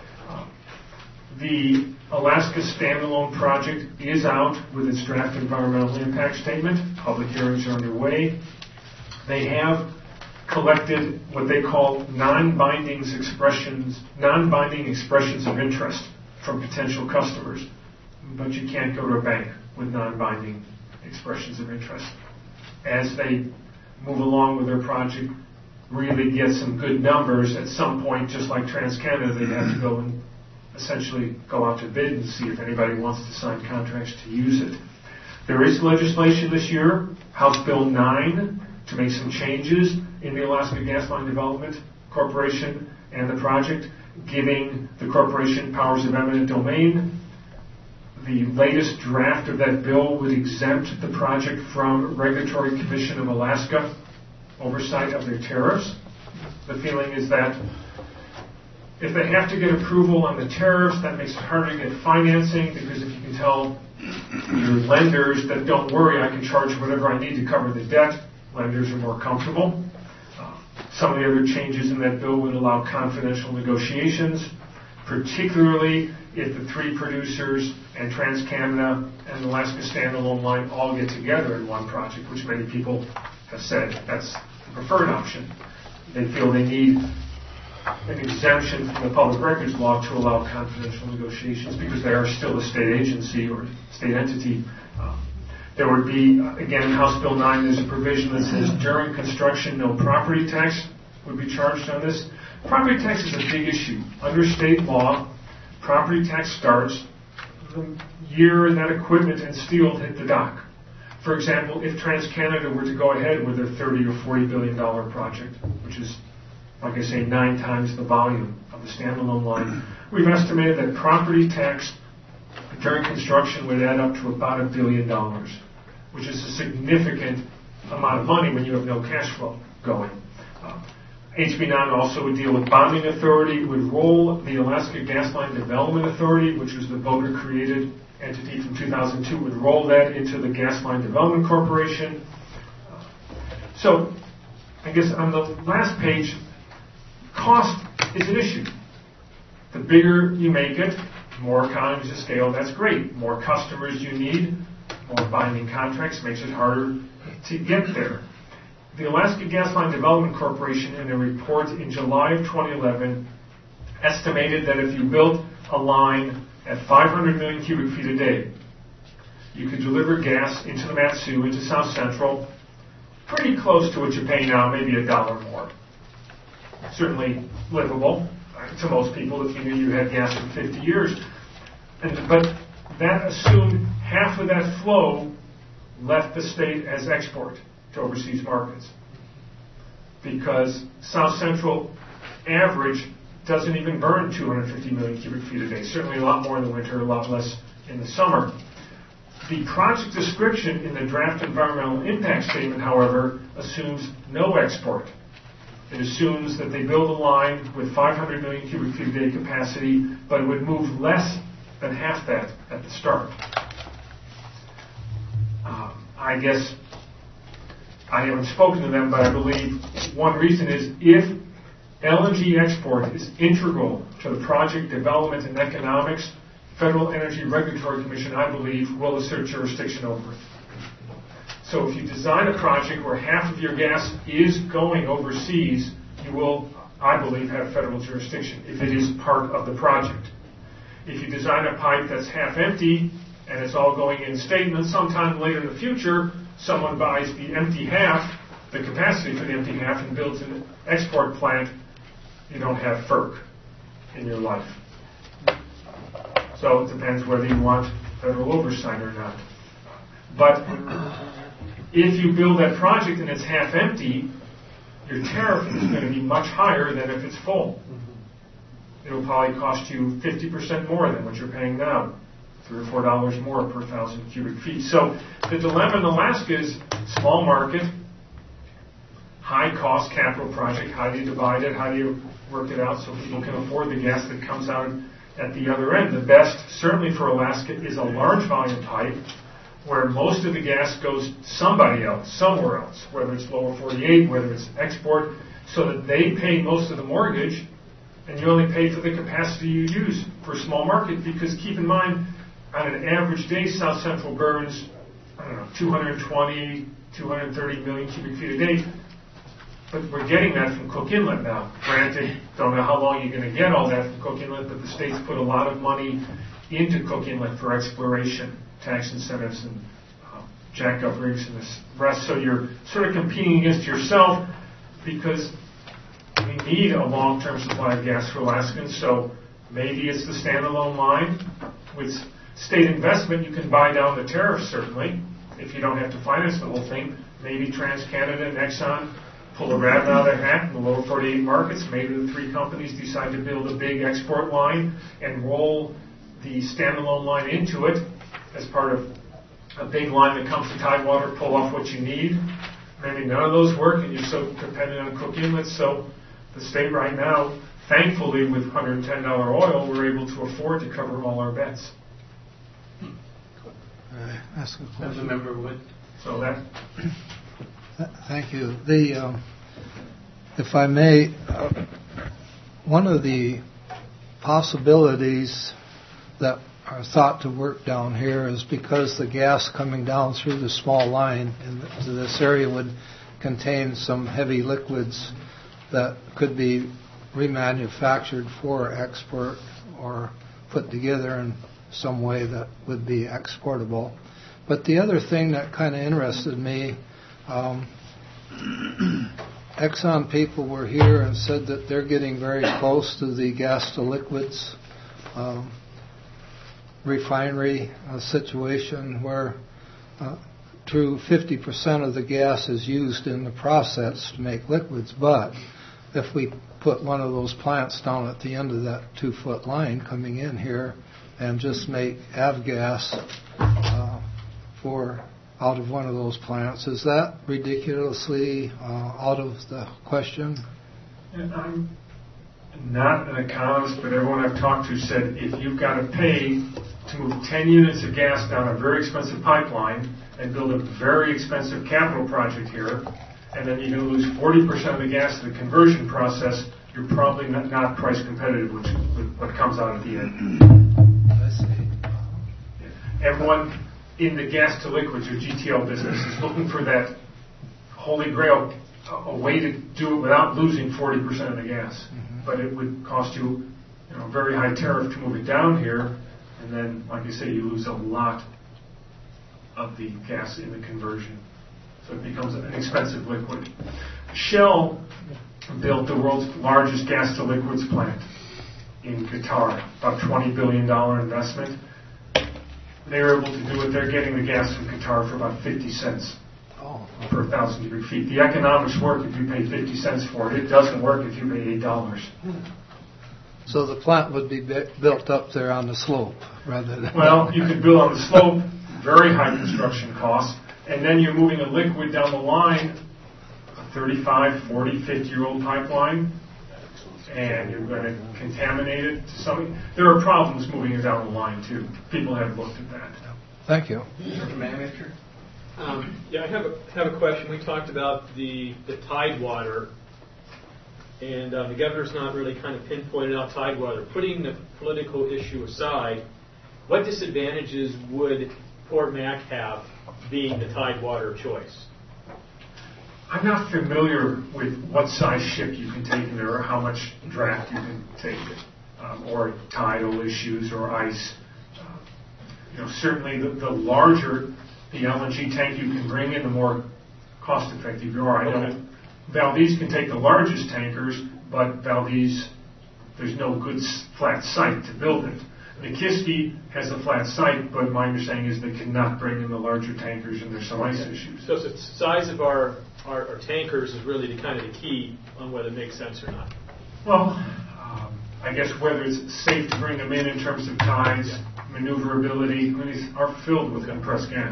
The Alaska Standalone project is out with its draft environmental impact statement. Public hearings are underway. They have collected what they call non-binding expressions of interest from potential customers. But you can't go to a bank with non-binding expressions of interest. As they move along with their project, really get some good numbers, at some point, just like TransCanada, they have to go and essentially go out to bid and see if anybody wants to sign contracts to use it. There is legislation this year, House Bill 9, to make some changes in the Alaska Gas Line Development Corporation and the project, giving the corporation powers of eminent domain. The latest draft of that bill would exempt the project from Regulatory Commission of Alaska oversight of their tariffs. The feeling is that if they have to get approval on the tariffs, that makes it harder to get financing, because if you can tell your lenders that don't worry, I can charge whatever I need to cover the debt, lenders are more comfortable. Some of the other changes in that bill would allow confidential negotiations, particularly if the three producers and TransCanada and the Alaska Standalone line all get together in one project, which many people have said that's the preferred option. They feel they need an exemption from the public records law to allow confidential negotiations because they are still a state agency or state entity. There would be, again, in House Bill 9, there's a provision that says during construction, no property tax would be charged on this. Property tax is a big issue. Under state law, property tax starts the year that equipment and steel hit the dock. For example, if TransCanada were to go ahead with their $30 or $40 billion project, which is, like I say, 9 times the volume of the standalone line, we've estimated that property tax during construction would add up to about $1 billion, which is a significant amount of money when you have no cash flow going. HB9 also would deal with bonding authority, would roll the Alaska Gas Line Development Authority, which was the voter-created entity from 2002, would roll that into the Gas Line Development Corporation. So, I guess on the last page, cost is an issue. The bigger you make it, more economies of scale, that's great. More customers you need, more binding contracts makes it harder to get there. The Alaska Gas Line Development Corporation, in a report in July of 2011, estimated that if you built a line at 500 million cubic feet a day, you could deliver gas into the Mat-Su, into South Central, pretty close to what you pay now, maybe $1 more. Certainly livable to most people if you knew you had gas for 50 years. But that assumed half of that flow left the state as export to overseas markets, because South Central average doesn't even burn 250 million cubic feet a day, certainly a lot more in the winter, a lot less in the summer. The project description in the draft environmental impact statement, however, assumes no export. It assumes that they build a line with 500 million cubic feet a day capacity, but it would move less than half that at the start. I guess I haven't spoken to them, but I believe one reason is if LNG export is integral to the project development and economics, Federal Energy Regulatory Commission, I believe, will assert jurisdiction over it. So if you design a project where half of your gas is going overseas, you will, I believe, have federal jurisdiction if it is part of the project. If you design a pipe that's half empty and it's all going in state, and then sometime later in the future, someone buys the empty half, the capacity for the empty half, and builds an export plant, you don't have FERC in your life. So it depends whether you want federal oversight or not. But if you build that project and it's half empty, your tariff is going to be much higher than if it's full. It'll probably cost you 50% more than what you're paying now, $3 or $4 more per 1,000 cubic feet. So the dilemma in Alaska is small market, high cost capital project. How do you divide it? How do you work it out so people can afford the gas that comes out at the other end? The best, certainly for Alaska, is a large volume pipe where most of the gas goes somebody else, somewhere else, whether it's lower 48, whether it's export, so that they pay most of the mortgage and you only pay for the capacity you use for a small market. Because keep in mind, on an average day, South Central burns, 220, 230 million cubic feet a day. But we're getting that from Cook Inlet now. Granted, don't know how long you're going to get all that from Cook Inlet, but the state's put a lot of money into Cook Inlet for exploration, tax incentives, and jack-up rigs and the rest. So you're sort of competing against yourself because we need a long-term supply of gas for Alaskans. So maybe it's the standalone line. With state investment, you can buy down the tariff, certainly, if you don't have to finance the whole thing. Maybe TransCanada and Exxon pull a rabbit out of their hat in the lower 48 markets. Maybe the three companies decide to build a big export line and roll the standalone line into it as part of a big line that comes to Tidewater, pull off what you need. Maybe none of those work and you're so dependent on Cook Inlet. So the state right now, thankfully with $110 oil, we're able to afford to cover all our bets. Ask a question. As a member would. So that. Thank you. If I may, one of the possibilities that are thought to work down here is because the gas coming down through the small line into this area would contain some heavy liquids that could be remanufactured for export or put together in some way that would be exportable. But the other thing that kind of interested me, Exxon people were here and said that they're getting very close to the gas to liquids refinery situation where true 50% of the gas is used in the process to make liquids, but if we put one of those plants down at the end of that 2-foot line coming in here and just make avgas out of one of those plants, is that ridiculously out of the question? And I'm not an economist, but everyone I've talked to said if you've got to pay to move 10 units of gas down a very expensive pipeline and build a very expensive capital project here, and then you're going to lose 40% of the gas in the conversion process, you're probably not price competitive, which is what comes out at the end. I see. Everyone in the gas to liquids or GTL business is looking for that holy grail, a way to do it without losing 40% of the gas. Mm-hmm. But it would cost you, a very high tariff to move it down here, and then, like I say, you lose a lot of the gas in the conversion. So it becomes an expensive liquid. Shell built the world's largest gas to liquids plant in Qatar, about $20 billion investment. They were able to do it. They're getting the gas from Qatar for about 50 cents per 1,000 cubic feet. The economics work if you pay 50 cents for it. It doesn't work if you pay $8. So the plant would be built up there on the slope rather than... Well, you could build on the slope, very high construction costs, and then you're moving a liquid down the line, a 35, 40, 50-year-old pipeline, and you're going to contaminate it to something. There are problems moving it down the line, too. People have looked at that. Thank you. Manager? I have a question. We talked about the Tidewater, and the governor's not really kind of pinpointed out Tidewater. Putting the political issue aside, what disadvantages would Port Mac have being the Tidewater choice? I'm not familiar with what size ship you can take in there or how much draft you can take, or tidal issues or ice. Certainly the larger the LNG tank you can bring in, the more cost-effective you are. I know Valdez can take the largest tankers, but Valdez, there's no good flat site to build it. Nikiski has a flat site, but my understanding is they cannot bring in the larger tankers, and there's some ice issues. So the size of our tankers is really the key on whether it makes sense or not. Well, I guess whether it's safe to bring them in terms of tides, maneuverability, these are filled with compressed gas.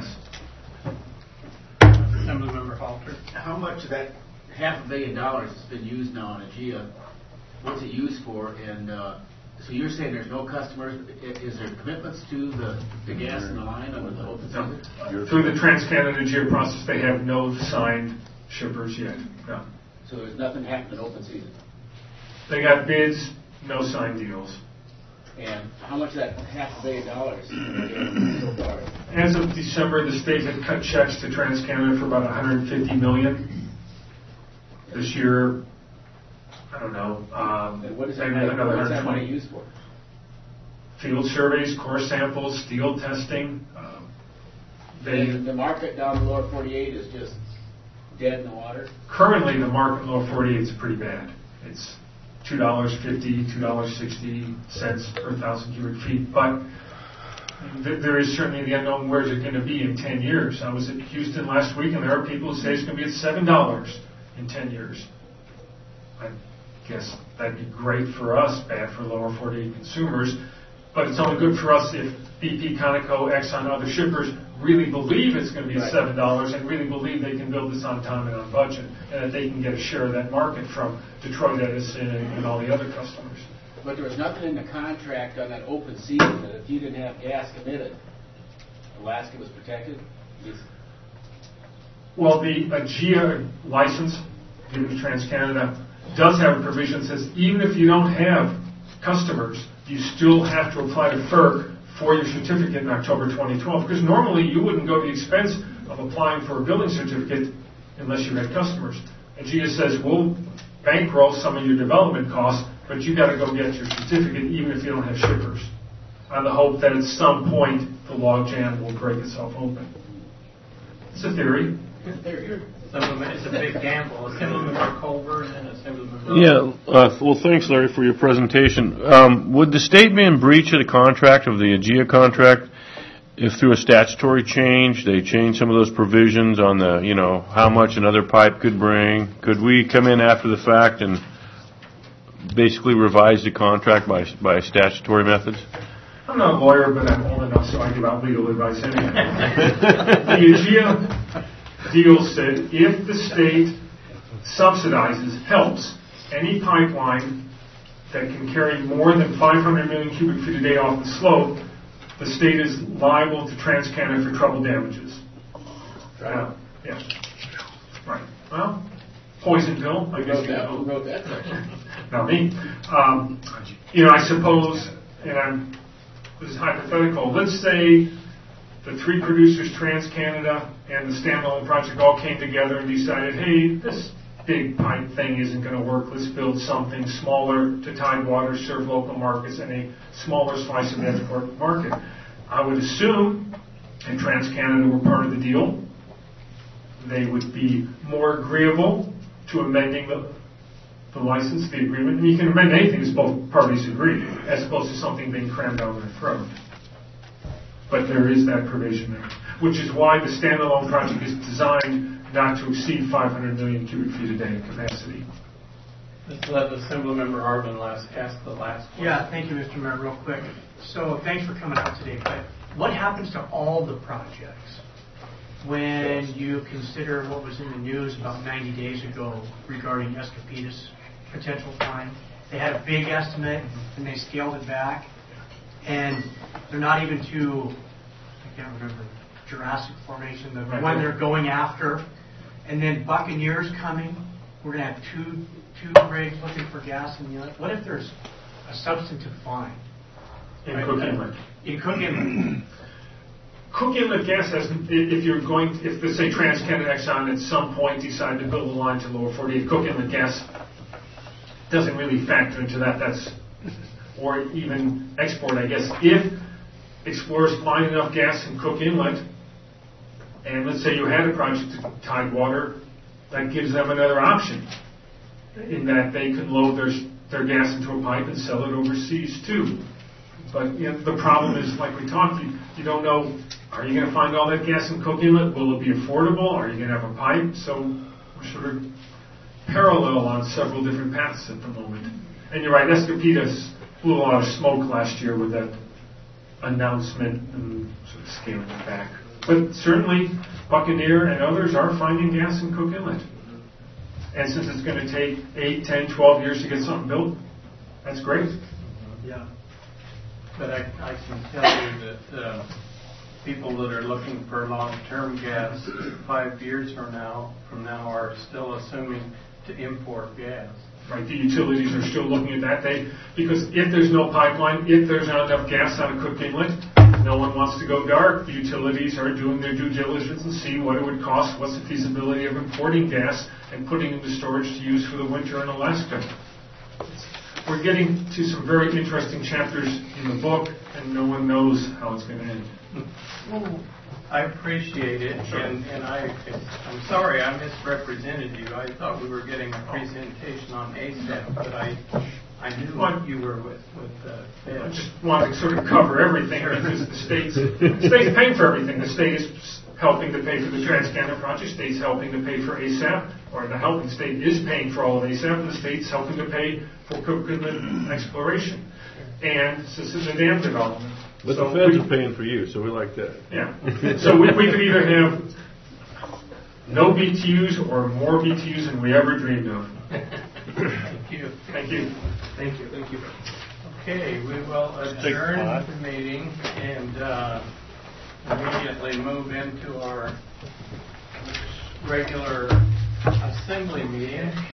Assemblymember Halter. How much of that $500 million has been used now on AGEA? What's it used for? And so you're saying there's no customers. Is there commitments to the gas in the line under the open season? Through the TransCanada AGEA process, they have no signed shippers yet. No. So there's nothing happening in open season? They got bids, no signed deals. And how much of that $500 million so far? As of December, the state had cut checks to TransCanada for about $150 million. This year, I don't know. And what is that money used for? Field surveys, core samples, steel testing. The market down in the lower 48 is just dead in the water? Currently, the market in the lower 48 is pretty bad. It's $2.50, $2.60 per 1,000 cubic feet. But there is certainly the unknown where is it going to be in 10 years. I was at Houston last week, and there are people who say it's going to be at $7 in 10 years. I guess that'd be great for us, bad for lower 48 consumers. But it's only good for us if BP, Conoco, Exxon, other shippers really believe it's going to be at $7 and really believe they can build this on time and on budget, and that they can get a share of that market from Detroit Edison and all the other customers. But there was nothing in the contract on that open season that if you didn't have gas committed, Alaska was protected? Well, the AGEA license given to TransCanada does have a provision that says even if you don't have customers, you still have to apply to FERC for your certificate in October 2012, because normally you wouldn't go to the expense of applying for a building certificate unless you had customers. AGEA says, we'll bankroll some of your development costs, but you got to go get your certificate even if you don't have shippers, on the hope that at some point the logjam will break itself open. It's a theory. It's a theory. It's a big gamble. Assemblymember Culver and then Assemblymember. Yeah. Well, thanks, Larry, for your presentation. Would the state be in breach of the contract, of the AGIA contract, if through a statutory change they change some of those provisions on the, how much another pipe could bring? Could we come in after the fact and basically revise the contract by statutory methods? I'm not a lawyer, but I'm old enough so I give out legal advice anyway. The AGIA deal said if the state subsidizes, helps any pipeline that can carry more than 500 million cubic feet a day off the slope, the state is liable to TransCanada for trouble damages. Yeah. Right. Well, poison pill, I guess. Who wrote that? Not me. I suppose, this is hypothetical. Let's say the three producers, TransCanada and the standalone project, all came together and decided, hey, this big pipe thing isn't going to work. Let's build something smaller to Tidewater, serve local markets, and a smaller slice of the export market. I would assume, and TransCanada were part of the deal, they would be more agreeable to amending the license, the agreement. And you can amend anything as both parties agree, as opposed to something being crammed down their throat. But there is that provision there, which is why the standalone project is designed not to exceed 500 million cubic feet a day in capacity. Let's let Assemblymember Arvin ask the last question. Yeah, thank you, Mr. Mayor, real quick. So thanks for coming out today. But what happens to all the projects when you consider what was in the news about 90 days ago regarding Escopeda's potential fine? They had a big estimate, and they scaled it back. And they're not even to, I can't remember, Jurassic Formation, the one they're going after. And then Buccaneers coming. We're going to have two rigs looking for gas in the inlet. What if there's a substantive fine? In Cook Inlet. In Cook Inlet. Cook Inlet gas has, if let's say TransCanada Exxon at some point decide to build a line to lower 48, Cook Inlet gas doesn't really factor into that. Or even export, I guess. If explorers find enough gas in Cook Inlet, and let's say you had a project to Tidewater, that gives them another option in that they can load their gas into a pipe and sell it overseas too. But the problem is, like we talked, you don't know, are you going to find all that gas in Cook Inlet? Will it be affordable? Are you going to have a pipe? So we're sort of parallel on several different paths at the moment. And you're right, Escopeta blew a lot of smoke last year with that announcement and sort of scaling it back. But certainly, Buccaneer and others are finding gas in Cook Inlet. And since it's going to take 8, 10, 12 years to get something built, that's great. Yeah. But I can tell you that people that are looking for long-term gas 5 years from now are still assuming to import gas. Right, the utilities are still looking at that. Because if there's no pipeline, if there's not enough gas out of Cook Inlet, no one wants to go dark. The utilities are doing their due diligence and see what it would cost, what's the feasibility of importing gas and putting into storage to use for the winter in Alaska. We're getting to some very interesting chapters in the book, and no one knows how it's going to end. Well, I appreciate it, sure. and I'm sorry I misrepresented you. I thought we were getting a presentation on ASAP, but I knew you were with Fed. I just wanted to sort of cover everything because the state's paying for everything. The state is helping to pay for the TransCanada project. The state's helping to pay for ASAP, or the helping state is paying for all of ASAP, and the state's helping to pay for Cook Inlet exploration and the dam development. But the feds are paying for you, so we like that. Yeah. So we could either have no BTUs or more BTUs than we ever dreamed of. Thank you. Thank you. Thank you. Thank you. Okay, we will adjourn the meeting and immediately move into our regular assembly meeting.